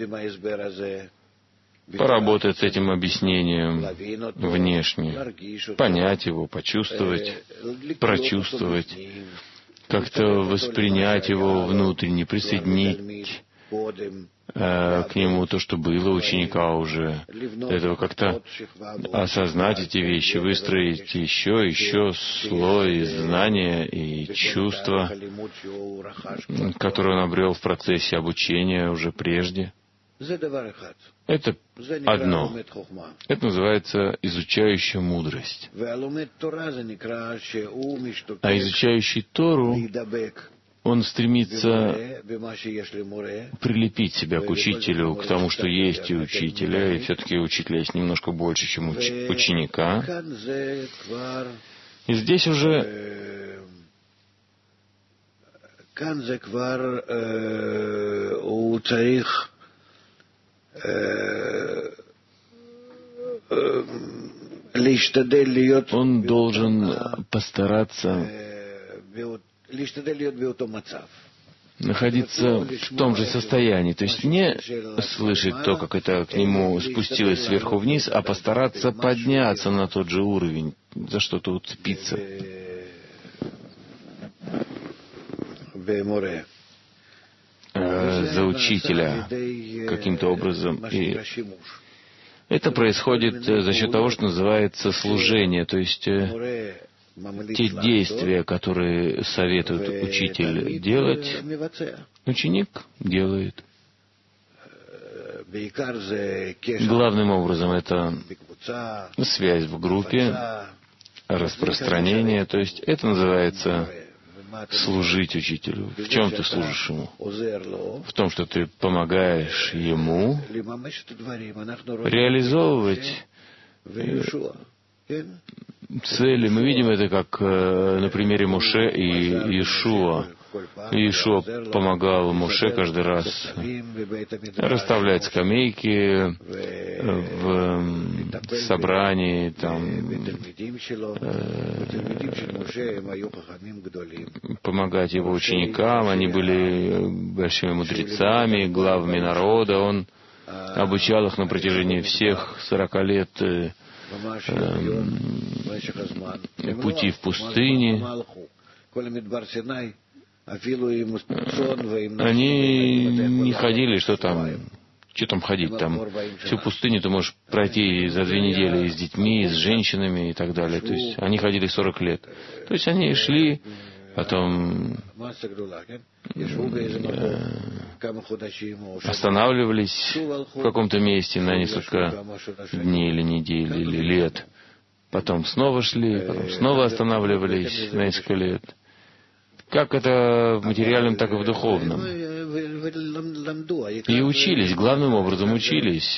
Поработать с этим объяснением внешне, понять его, почувствовать, прочувствовать, как-то воспринять его внутренне, присоединить к нему то, что было у ученика уже. Для этого как-то осознать эти вещи, выстроить еще слой знания и чувства, которые он обрел в процессе обучения уже прежде. Это одно. Это называется изучающая мудрость. А изучающий Тору, он стремится прилепить себя к учителю, к тому, что есть у учителя, и все-таки у учителя есть немножко больше, чем у ученика. И здесь уже он должен постараться находиться в том же состоянии, то есть не слышать то, как это к нему спустилось сверху вниз, а постараться подняться на тот же уровень, за что-то уцепиться. За учителя каким-то образом. И это происходит за счет того, что называется служение, то есть те действия, которые советует учитель делать, ученик делает. Главным образом это связь в группе, распространение, то есть это называется служить учителю. В чем ты служишь ему? В том, что ты помогаешь ему реализовывать цели. Мы видим это как на примере Моше и Иешуа. Иешуа помогал Моше каждый раз расставлять скамейки в собрании, помогать его ученикам. Они были большими мудрецами, главами народа. Он обучал их на протяжении всех 40 лет пути в пустыне. Они не ходили, что там ходить, там всю пустыню ты можешь пройти за 2 недели и с детьми, и с женщинами и так далее. То есть они ходили 40 лет. То есть они шли, потом останавливались в каком-то месте на несколько дней или недель или лет. Потом снова шли, потом снова останавливались на несколько лет. Как это в материальном, так и в духовном. И учились, главным образом учились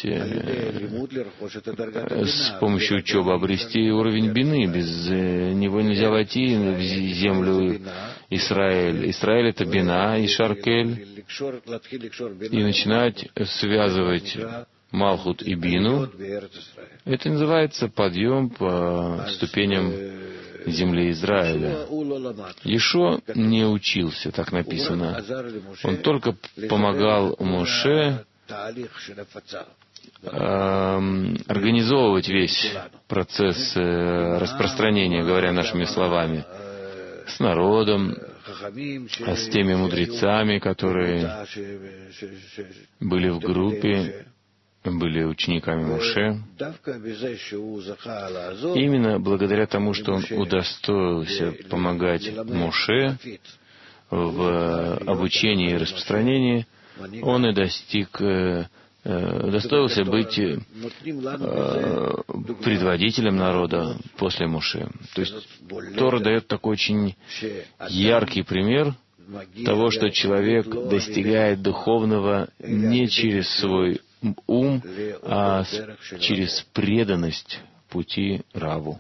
с помощью учебы обрести уровень бины. Без него нельзя войти в землю Израиль. Израиль — это бина и шаркель. И начинать связывать Малхут и бину. Это называется подъем по ступеням земли Израиля. Иешуа не учился, так написано. Он только помогал Моше организовывать весь процесс распространения, говоря нашими словами, с народом, с теми мудрецами, которые были в группе, были учениками Моше. Именно благодаря тому, что он удостоился помогать Моше в обучении и распространении, он и удостоился быть предводителем народа после Моше. То есть Тора дает такой очень яркий пример того, что человек достигает духовного не через свой ум, а через преданность пути Раву.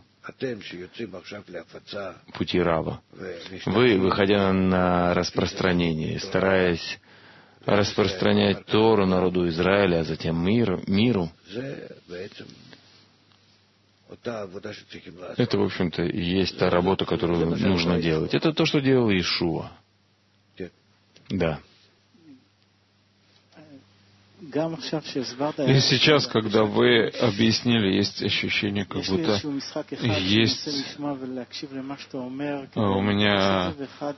Пути Рава. Вы, выходя на распространение, стараясь распространять Тору народу Израиля, а затем миру, Это, в общем-то, и есть та работа, которую нужно делать. Это то, что делал Иешуа. Да. И сейчас, когда вы объяснили, есть ощущение, как будто есть у меня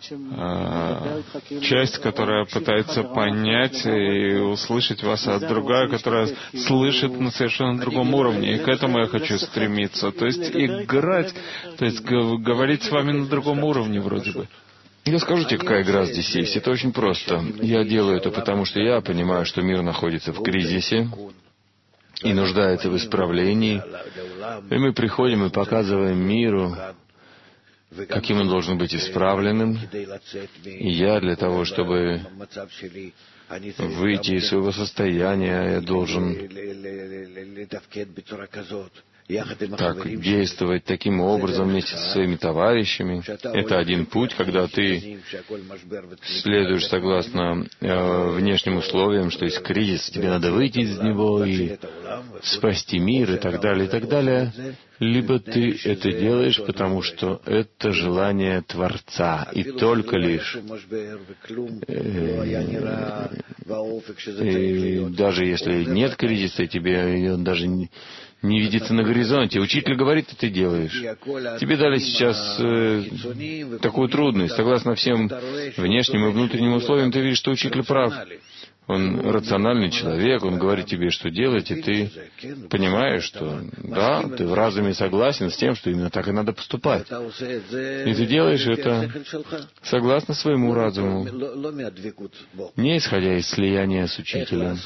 часть, которая пытается понять и услышать вас, а другая, которая слышит на совершенно другом уровне. И к этому я хочу стремиться. То есть играть, то есть говорить с вами на другом уровне вроде бы. Я скажу тебе, какая игра здесь есть. Это очень просто. Я делаю это потому, что я понимаю, что мир находится в кризисе и нуждается в исправлении. И мы приходим и показываем миру, каким он должен быть исправленным. И я для того, чтобы выйти из своего состояния, я должен так действовать таким образом вместе со своими товарищами. Это один путь, когда ты следуешь согласно внешним условиям, что есть кризис, тебе надо выйти из него и спасти мир и так далее, и так далее. Либо ты это делаешь, потому что это желание Творца, и только лишь. И даже если нет кризиса, тебе он даже не видится на горизонте. Учитель говорит, и ты делаешь. Тебе дали сейчас такую трудность. Согласно всем внешним и внутренним условиям, ты видишь, что учитель прав. Он рациональный человек, он говорит тебе, что делать, и ты понимаешь, что да, ты в разуме согласен с тем, что именно так и надо поступать. И ты делаешь это согласно своему разуму, не исходя из слияния с учителем.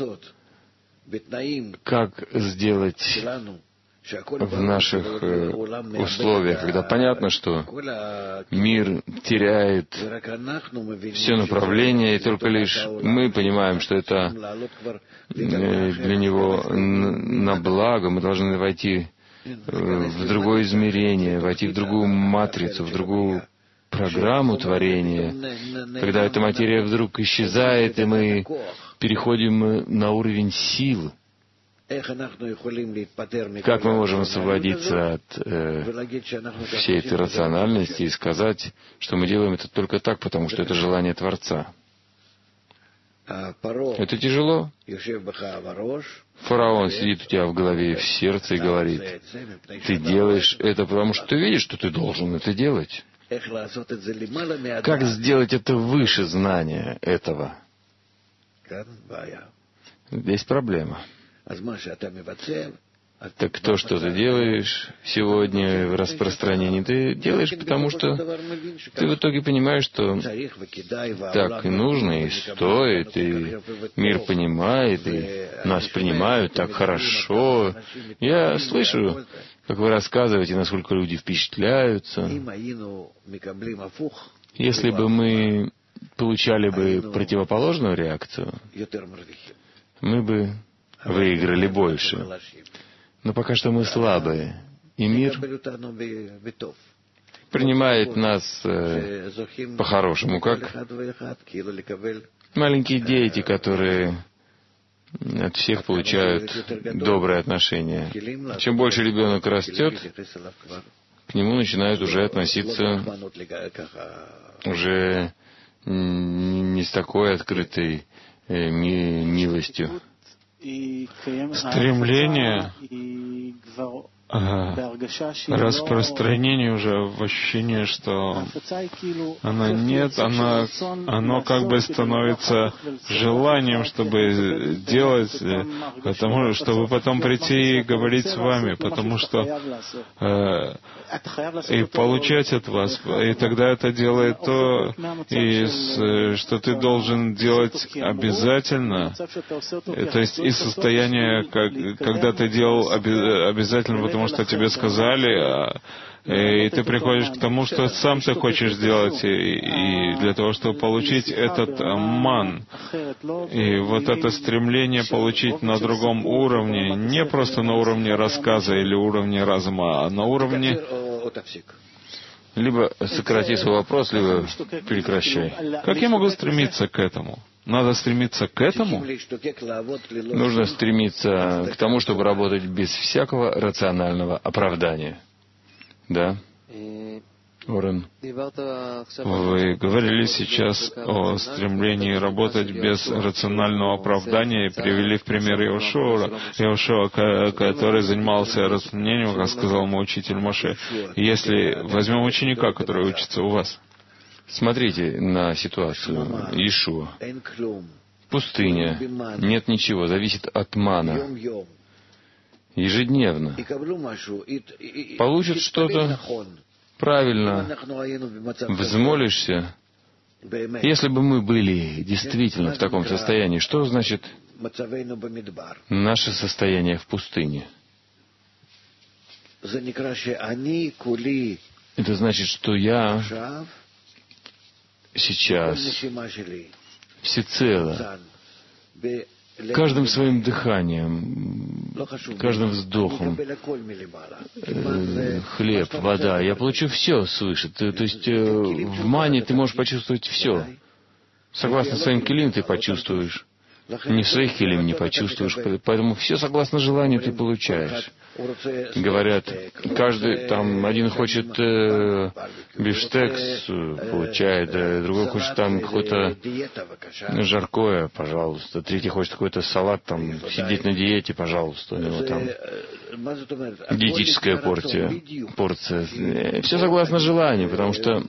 Как сделать в наших условиях, когда понятно, что мир теряет все направление, и только лишь мы понимаем, что это для него на благо, мы должны войти в другое измерение, войти в другую матрицу, в другую программу творения, когда эта материя вдруг исчезает, и мы переходим на уровень силы. Как мы можем освободиться от всей этой рациональности и сказать, что мы делаем это только так, потому что это желание Творца? Это тяжело. Фараон сидит у тебя в голове и в сердце и говорит, ты делаешь это, потому что ты видишь, что ты должен это делать. Как сделать это выше знания этого? Здесь проблема. Так то, что ты делаешь сегодня в распространении, ты делаешь, потому что ты в итоге понимаешь, что так и нужно, и стоит, и мир понимает, и нас принимают так хорошо. Я слышу, как вы рассказываете, насколько люди впечатляются. Если бы мы получали бы противоположную реакцию, мы бы выиграли больше. Но пока что мы слабые, и мир принимает нас по-хорошему, как маленькие дети, которые от всех получают доброе отношение. Чем больше ребенок растет, к нему начинают уже относиться уже не с такой открытой милостью. Стремление распространение уже в ощущении, что оно нет, оно как бы становится желанием, чтобы делать, потому чтобы потом прийти и говорить с вами, потому что и получать от вас, и тогда это делает то, что ты должен делать обязательно, то есть из состояния, когда ты делал обязательно, потому что тебе сказали, и ты приходишь к тому, что сам ты хочешь сделать, и для того, чтобы получить этот ман. И вот это стремление получить на другом уровне, не просто на уровне рассказа или уровне разума, а на уровне... Либо сократи свой вопрос, либо прекращай. Как я могу стремиться к этому? Надо стремиться к этому? Нужно стремиться к тому, чтобы работать без всякого рационального оправдания. Да? Орен. Вы говорили сейчас о стремлении работать без рационального оправдания и привели в пример Иошуа, который занимался разумнением, как сказал мой учитель Моше. Если возьмем ученика, который учится у вас. Смотрите на ситуацию Иешуа. Пустыня. Нет ничего. Зависит от мана. Ежедневно. Получат что-то. Правильно. Взмолишься. Если бы мы были действительно в таком состоянии, что значит наше состояние в пустыне? Это значит, что я сейчас всецело, каждым своим дыханием, каждым вздохом, хлеб, вода, я получу все свыше. То есть в мане ты можешь почувствовать все. Согласно своим келим ты почувствуешь. Не в своих келим не почувствуешь. Поэтому все согласно желанию ты получаешь. Говорят, каждый, там, один хочет бифштекс, получает, другой хочет там какое-то жаркое, пожалуйста, третий хочет какой-то салат, там, сидеть на диете, пожалуйста, у него там диетическая порция. Все согласно желанию, потому что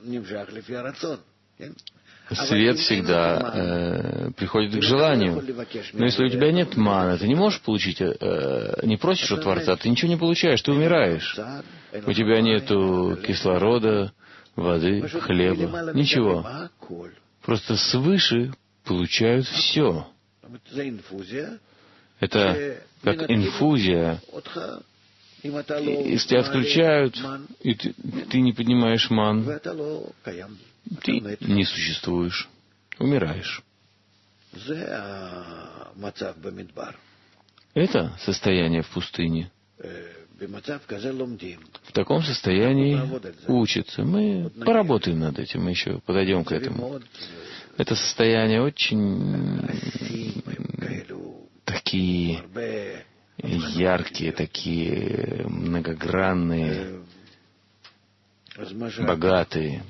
свет всегда приходит к желанию. Но если у тебя нет маны, ты не можешь получить, не просишь у Творца, ты ничего не получаешь, ты умираешь. У тебя нету кислорода, воды, хлеба, ничего. Просто свыше получают все. Это как инфузия. Если тебя отключают, и ты не поднимаешь ман, ты не существуешь, умираешь. Это состояние в пустыне. В таком состоянии учатся. Мы поработаем над этим, мы еще подойдем к этому. Это состояние очень такие яркие, такие многогранные, богатые.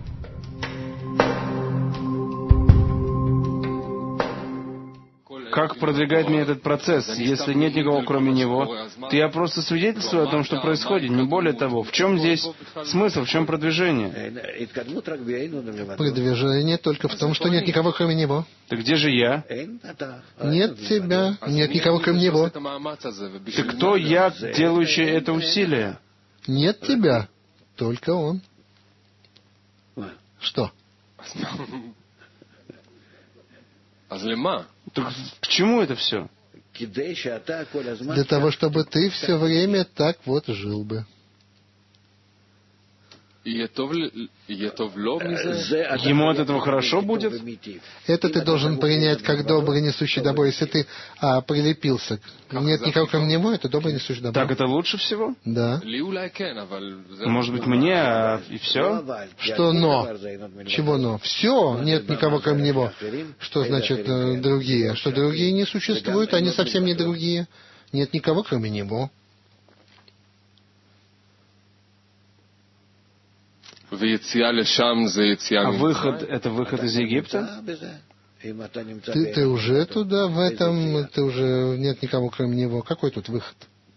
Как продвигает меня этот процесс? Если нет никого, кроме него, то я просто свидетельствую о том, что происходит, не более того. В чем здесь смысл, в чем продвижение? Продвижение только в том, что нет никого, кроме него. Так где же я? Нет тебя, нет никого, кроме него. Так кто я, делающий это усилие? Нет тебя, только он. Что? Так к чему это все? Для того, чтобы ты все время так вот жил бы. Ему от этого хорошо будет? Это ты должен принять как добрый, несущий добро. Если ты прилепился, нет никого кроме него, это добрый, несущий добро. Так это лучше всего? Да. Может быть, мне, и все? Что но? Чего но? Все, нет никого кроме него. Что значит другие? Что другие не существуют, они совсем не другие. Нет никого кроме него. А выход — это выход из Египта? Ты уже туда, в этом, ты уже нет никого кроме него. Какой тут выход?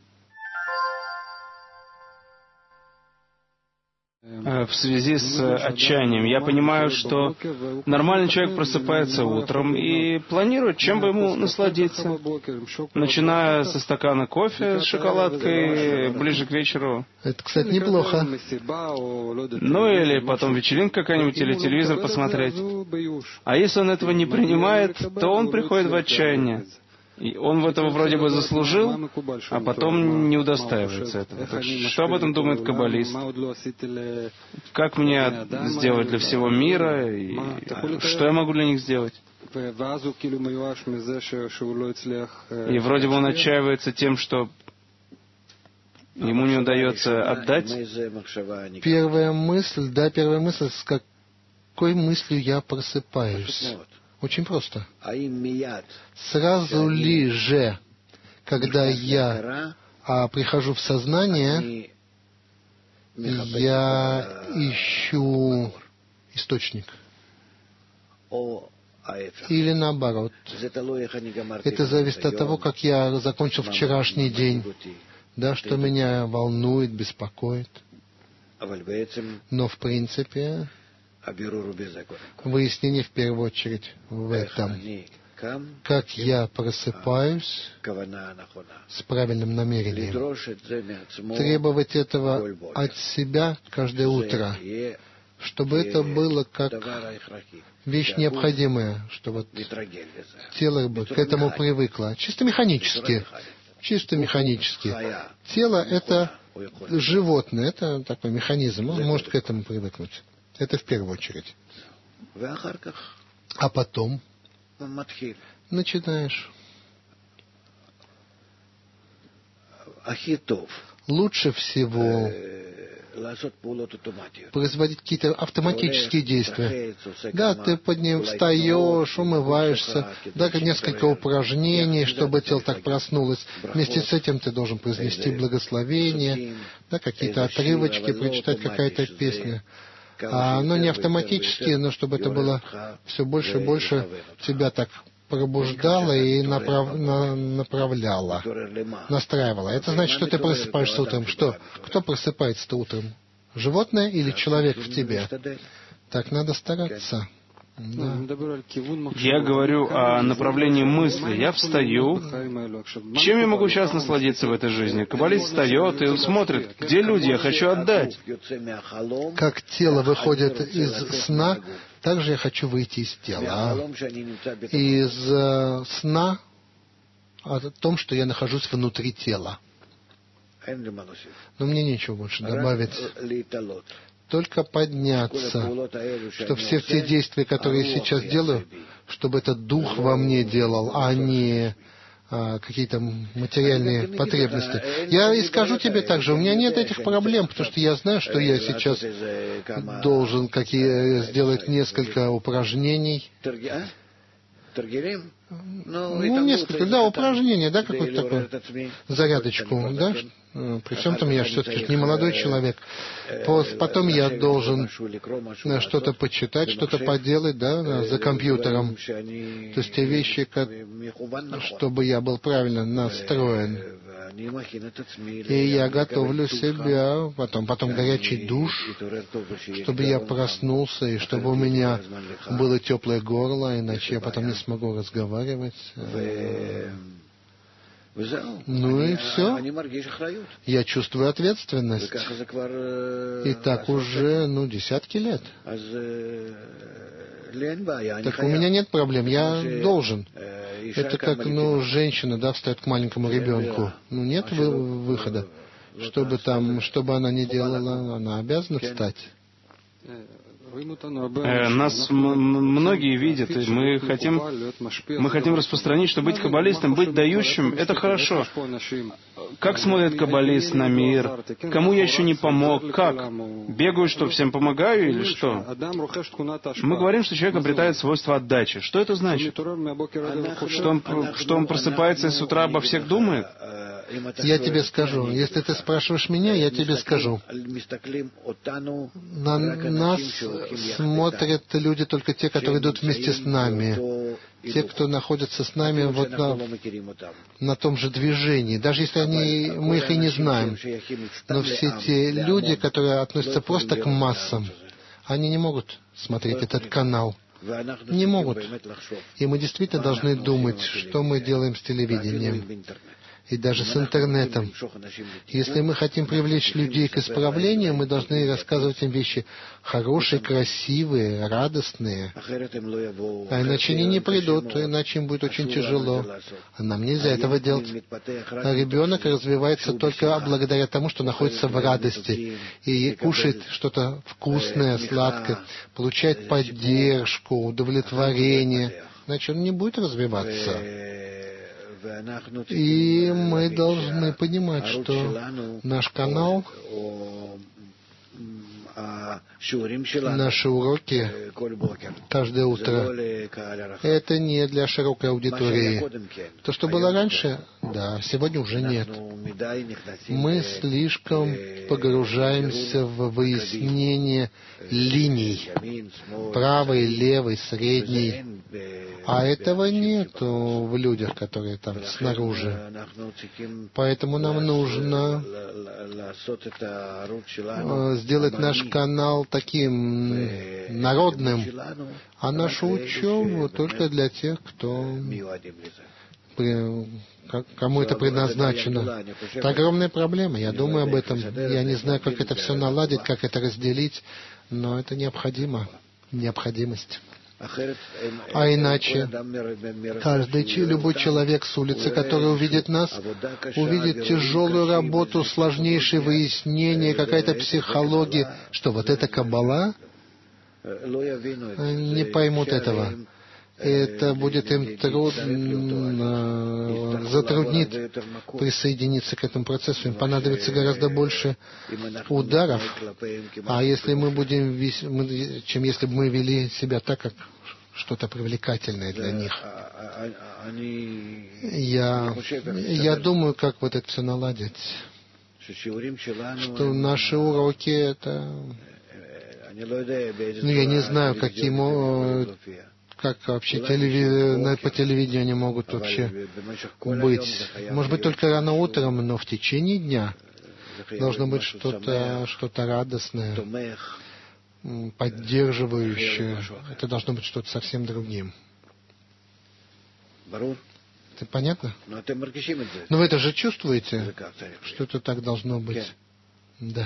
В связи с отчаянием. Я понимаю, что нормальный человек просыпается утром и планирует, чем бы ему насладиться. Начиная со стакана кофе с шоколадкой ближе к вечеру. Это, кстати, неплохо. Ну или потом вечеринка какая-нибудь, или телевизор посмотреть. А если он этого не принимает, то он приходит в отчаяние. И он в этого вроде бы заслужил, а потом не удостаивается этого. Так что об этом думает каббалист? Как мне сделать для всего мира? И что я могу для них сделать? И вроде бы он отчаивается тем, что ему не удается отдать. Первая мысль, с какой мыслью я просыпаюсь? Очень просто. Сразу ли же, когда я прихожу в сознание, я ищу источник? Или наоборот? Это зависит от того, как я закончил вчерашний день, да, что меня волнует, беспокоит. Но в принципе выяснение в первую очередь в этом. Как я просыпаюсь с правильным намерением. Требовать этого от себя каждое утро, чтобы это было как вещь необходимая, чтобы тело бы к этому привыкло. Чисто механически. Чисто механически. Тело — это животное, это такой механизм, он может к этому привыкнуть. Это в первую очередь. А потом начинаешь. Лучше всего производить какие-то автоматические действия. Да, ты встаешь, умываешься, да, несколько упражнений, чтобы тело так проснулось. Вместе с этим ты должен произнести благословение, да, какие-то отрывочки, прочитать какая-то песня. Но не автоматически, но чтобы это было все больше и больше тебя так пробуждало и направляло, настраивало. Это значит, что ты просыпаешься утром. Что? Кто просыпается-то утром? Животное или человек в тебе? Так надо стараться. Да. Я говорю о направлении мысли. Я встаю. Чем я могу сейчас насладиться в этой жизни? Каббалист встает и смотрит, где люди, я хочу отдать. Как тело выходит из сна, так же я хочу выйти из тела. Из сна о том, что я нахожусь внутри тела. Но мне нечего больше добавить. Только подняться, что все те действия, которые я сейчас делаю, чтобы этот дух во мне делал, а не какие-то материальные потребности. Я и скажу тебе также, у меня нет этих проблем, потому что я знаю, что я сейчас должен сделать несколько упражнений. Несколько, да, упражнения, да, какую-то такую зарядочку, да. При всем том, я все-таки не молодой человек. Потом я должен что-то почитать, что-то поделать, да, за компьютером. То есть те вещи, чтобы я был правильно настроен. И я готовлю себя, потом горячий душ, чтобы я проснулся, и чтобы у меня было теплое горло, иначе я потом не смогу разговаривать. Ну и все. Я чувствую ответственность. И так уже, десятки лет. Так у меня нет проблем, я должен. Это как, женщина, да, встает к маленькому ребенку. Нет выхода. Чтобы она не делала, она обязана встать. Нас многие видят, и мы хотим распространить, что быть каббалистом, быть дающим — это хорошо. Как смотрит каббалист на мир? Кому я еще не помог? Как? Бегаю, что, всем помогаю или что? Мы говорим, что человек обретает свойство отдачи. Что это значит? Что он просыпается и с утра обо всех думает? Я тебе скажу, если ты спрашиваешь меня, я тебе скажу. На нас смотрят люди только те, которые идут вместе с нами. Те, кто находится с нами вот на том же движении. Даже если мы их и не знаем. Но все те люди, которые относятся просто к массам, они не могут смотреть этот канал. Не могут. И мы действительно должны думать, что мы делаем с телевидением. И даже с интернетом. Если мы хотим привлечь людей к исправлению, мы должны рассказывать им вещи хорошие, красивые, радостные. А иначе они не придут, иначе им будет очень тяжело. А нам нельзя этого делать. А ребенок развивается только благодаря тому, что находится в радости и кушает что-то вкусное, сладкое, получает поддержку, удовлетворение. Иначе он не будет развиваться. И мы должны понимать, что наш канал Наши уроки каждое утро — это не для широкой аудитории. То, что было раньше, да, сегодня уже нет. Мы слишком погружаемся в выяснение линий, правой, левой, средней. А этого нету в людях, которые там снаружи. Поэтому нам нужно сделать наш канал таким народным, а нашу учебу только для тех, кому это предназначено. Это огромная проблема. Я думаю об этом. Я не знаю, как это все наладить, как это разделить, но это необходимость. А иначе любой человек с улицы, который увидит нас, увидит тяжелую работу, сложнейшее выяснение, какая-то психология, что вот это Каббала, не поймут этого. Это будет им трудно, затруднит присоединиться к этому процессу. Им понадобится гораздо больше ударов. А если мы будем, чем если бы мы вели себя так, как что-то привлекательное для них. Я думаю, как вот это все наладить. Что наши уроки это... я не знаю, как вообще по телевидению они могут вообще быть. Может быть, только рано утром, но в течение дня должно быть что-то радостное, поддерживающее. Это должно быть что-то совсем другим. Это понятно? Но вы это же чувствуете, что это так должно быть? Да.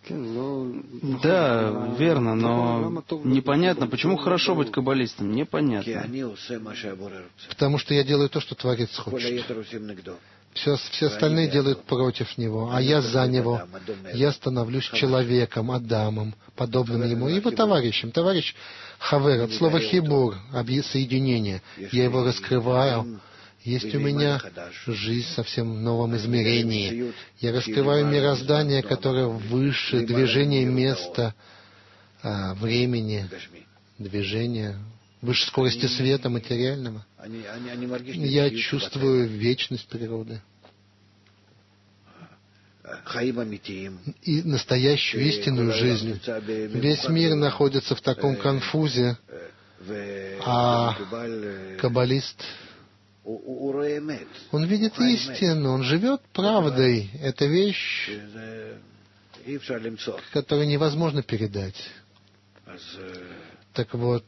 Да, верно, но непонятно, почему хорошо быть каббалистом, непонятно. Потому что я делаю то, что Творец хочет. Все остальные делают против него, а я за него. Я становлюсь человеком, Адамом, подобным ему, его товарищем. Товарищ Хавер, от слова хибур, соединение. Я его раскрываю. Есть у меня жизнь в совсем новом измерении. Я раскрываю мироздание, которое выше движения места, времени, движения, выше скорости света материального. Я чувствую вечность природы. И настоящую истинную жизнь. Весь мир находится в таком конфузе, а каббалист... Он видит истину, он живет правдой. Это вещь, которую невозможно передать. Так вот,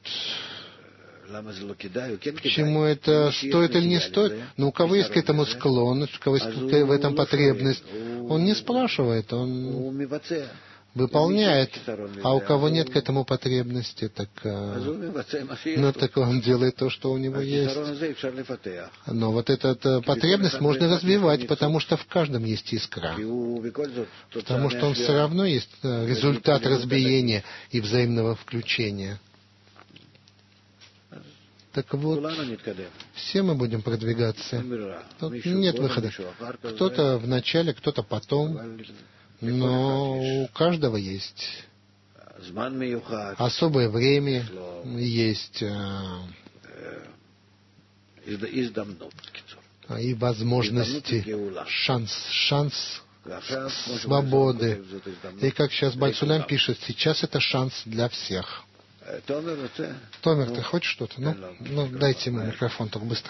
почему это стоит или не стоит? Ну, у кого есть к этому склонность, у кого есть в этом потребность, он не спрашивает, он выполняет. А у кого нет к этому потребности, так он делает то, что у него есть. Но вот эту потребность можно развивать, потому что в каждом есть искра. Потому что он все равно есть результат разбиения и взаимного включения. Так вот, все мы будем продвигаться. Тут нет выхода. Кто-то в начале, кто-то потом. Но у каждого есть особое время, есть и возможности, шанс свободы. И как сейчас Бальсулям пишет, сейчас это шанс для всех. Томер, ты хочешь что-то? Ну, дайте ему микрофон, только быстро.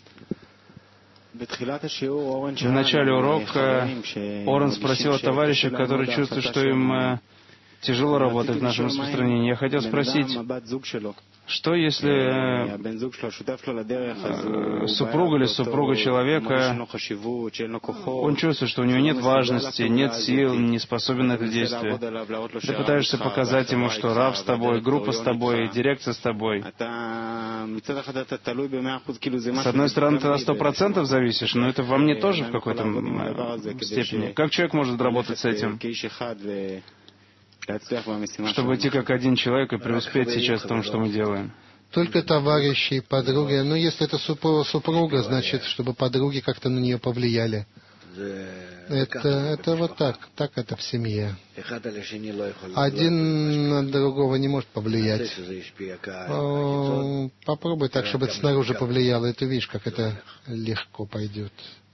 В начале урока Орен спросил о товарищах, которые чувствуют, что им тяжело работать в нашем распространении. Я хотел спросить, что если супруг или супруга человека, он чувствует, что у него нет важности, нет сил, не способен на это действие. Ты пытаешься показать ему, что рав с тобой, группа с тобой, дирекция с тобой. С одной стороны, ты на 100% зависишь, но это во мне тоже в какой-то степени. Как человек может работать с этим? Чтобы идти как один человек и преуспеть сейчас в том, что мы делаем. Только товарищи, подруги. Ну, если это супруга, значит, чтобы подруги как-то на нее повлияли. Это вот так это в семье. Один на другого не может повлиять. Попробуй так, чтобы это снаружи повлияло, и ты видишь, как это легко пойдет.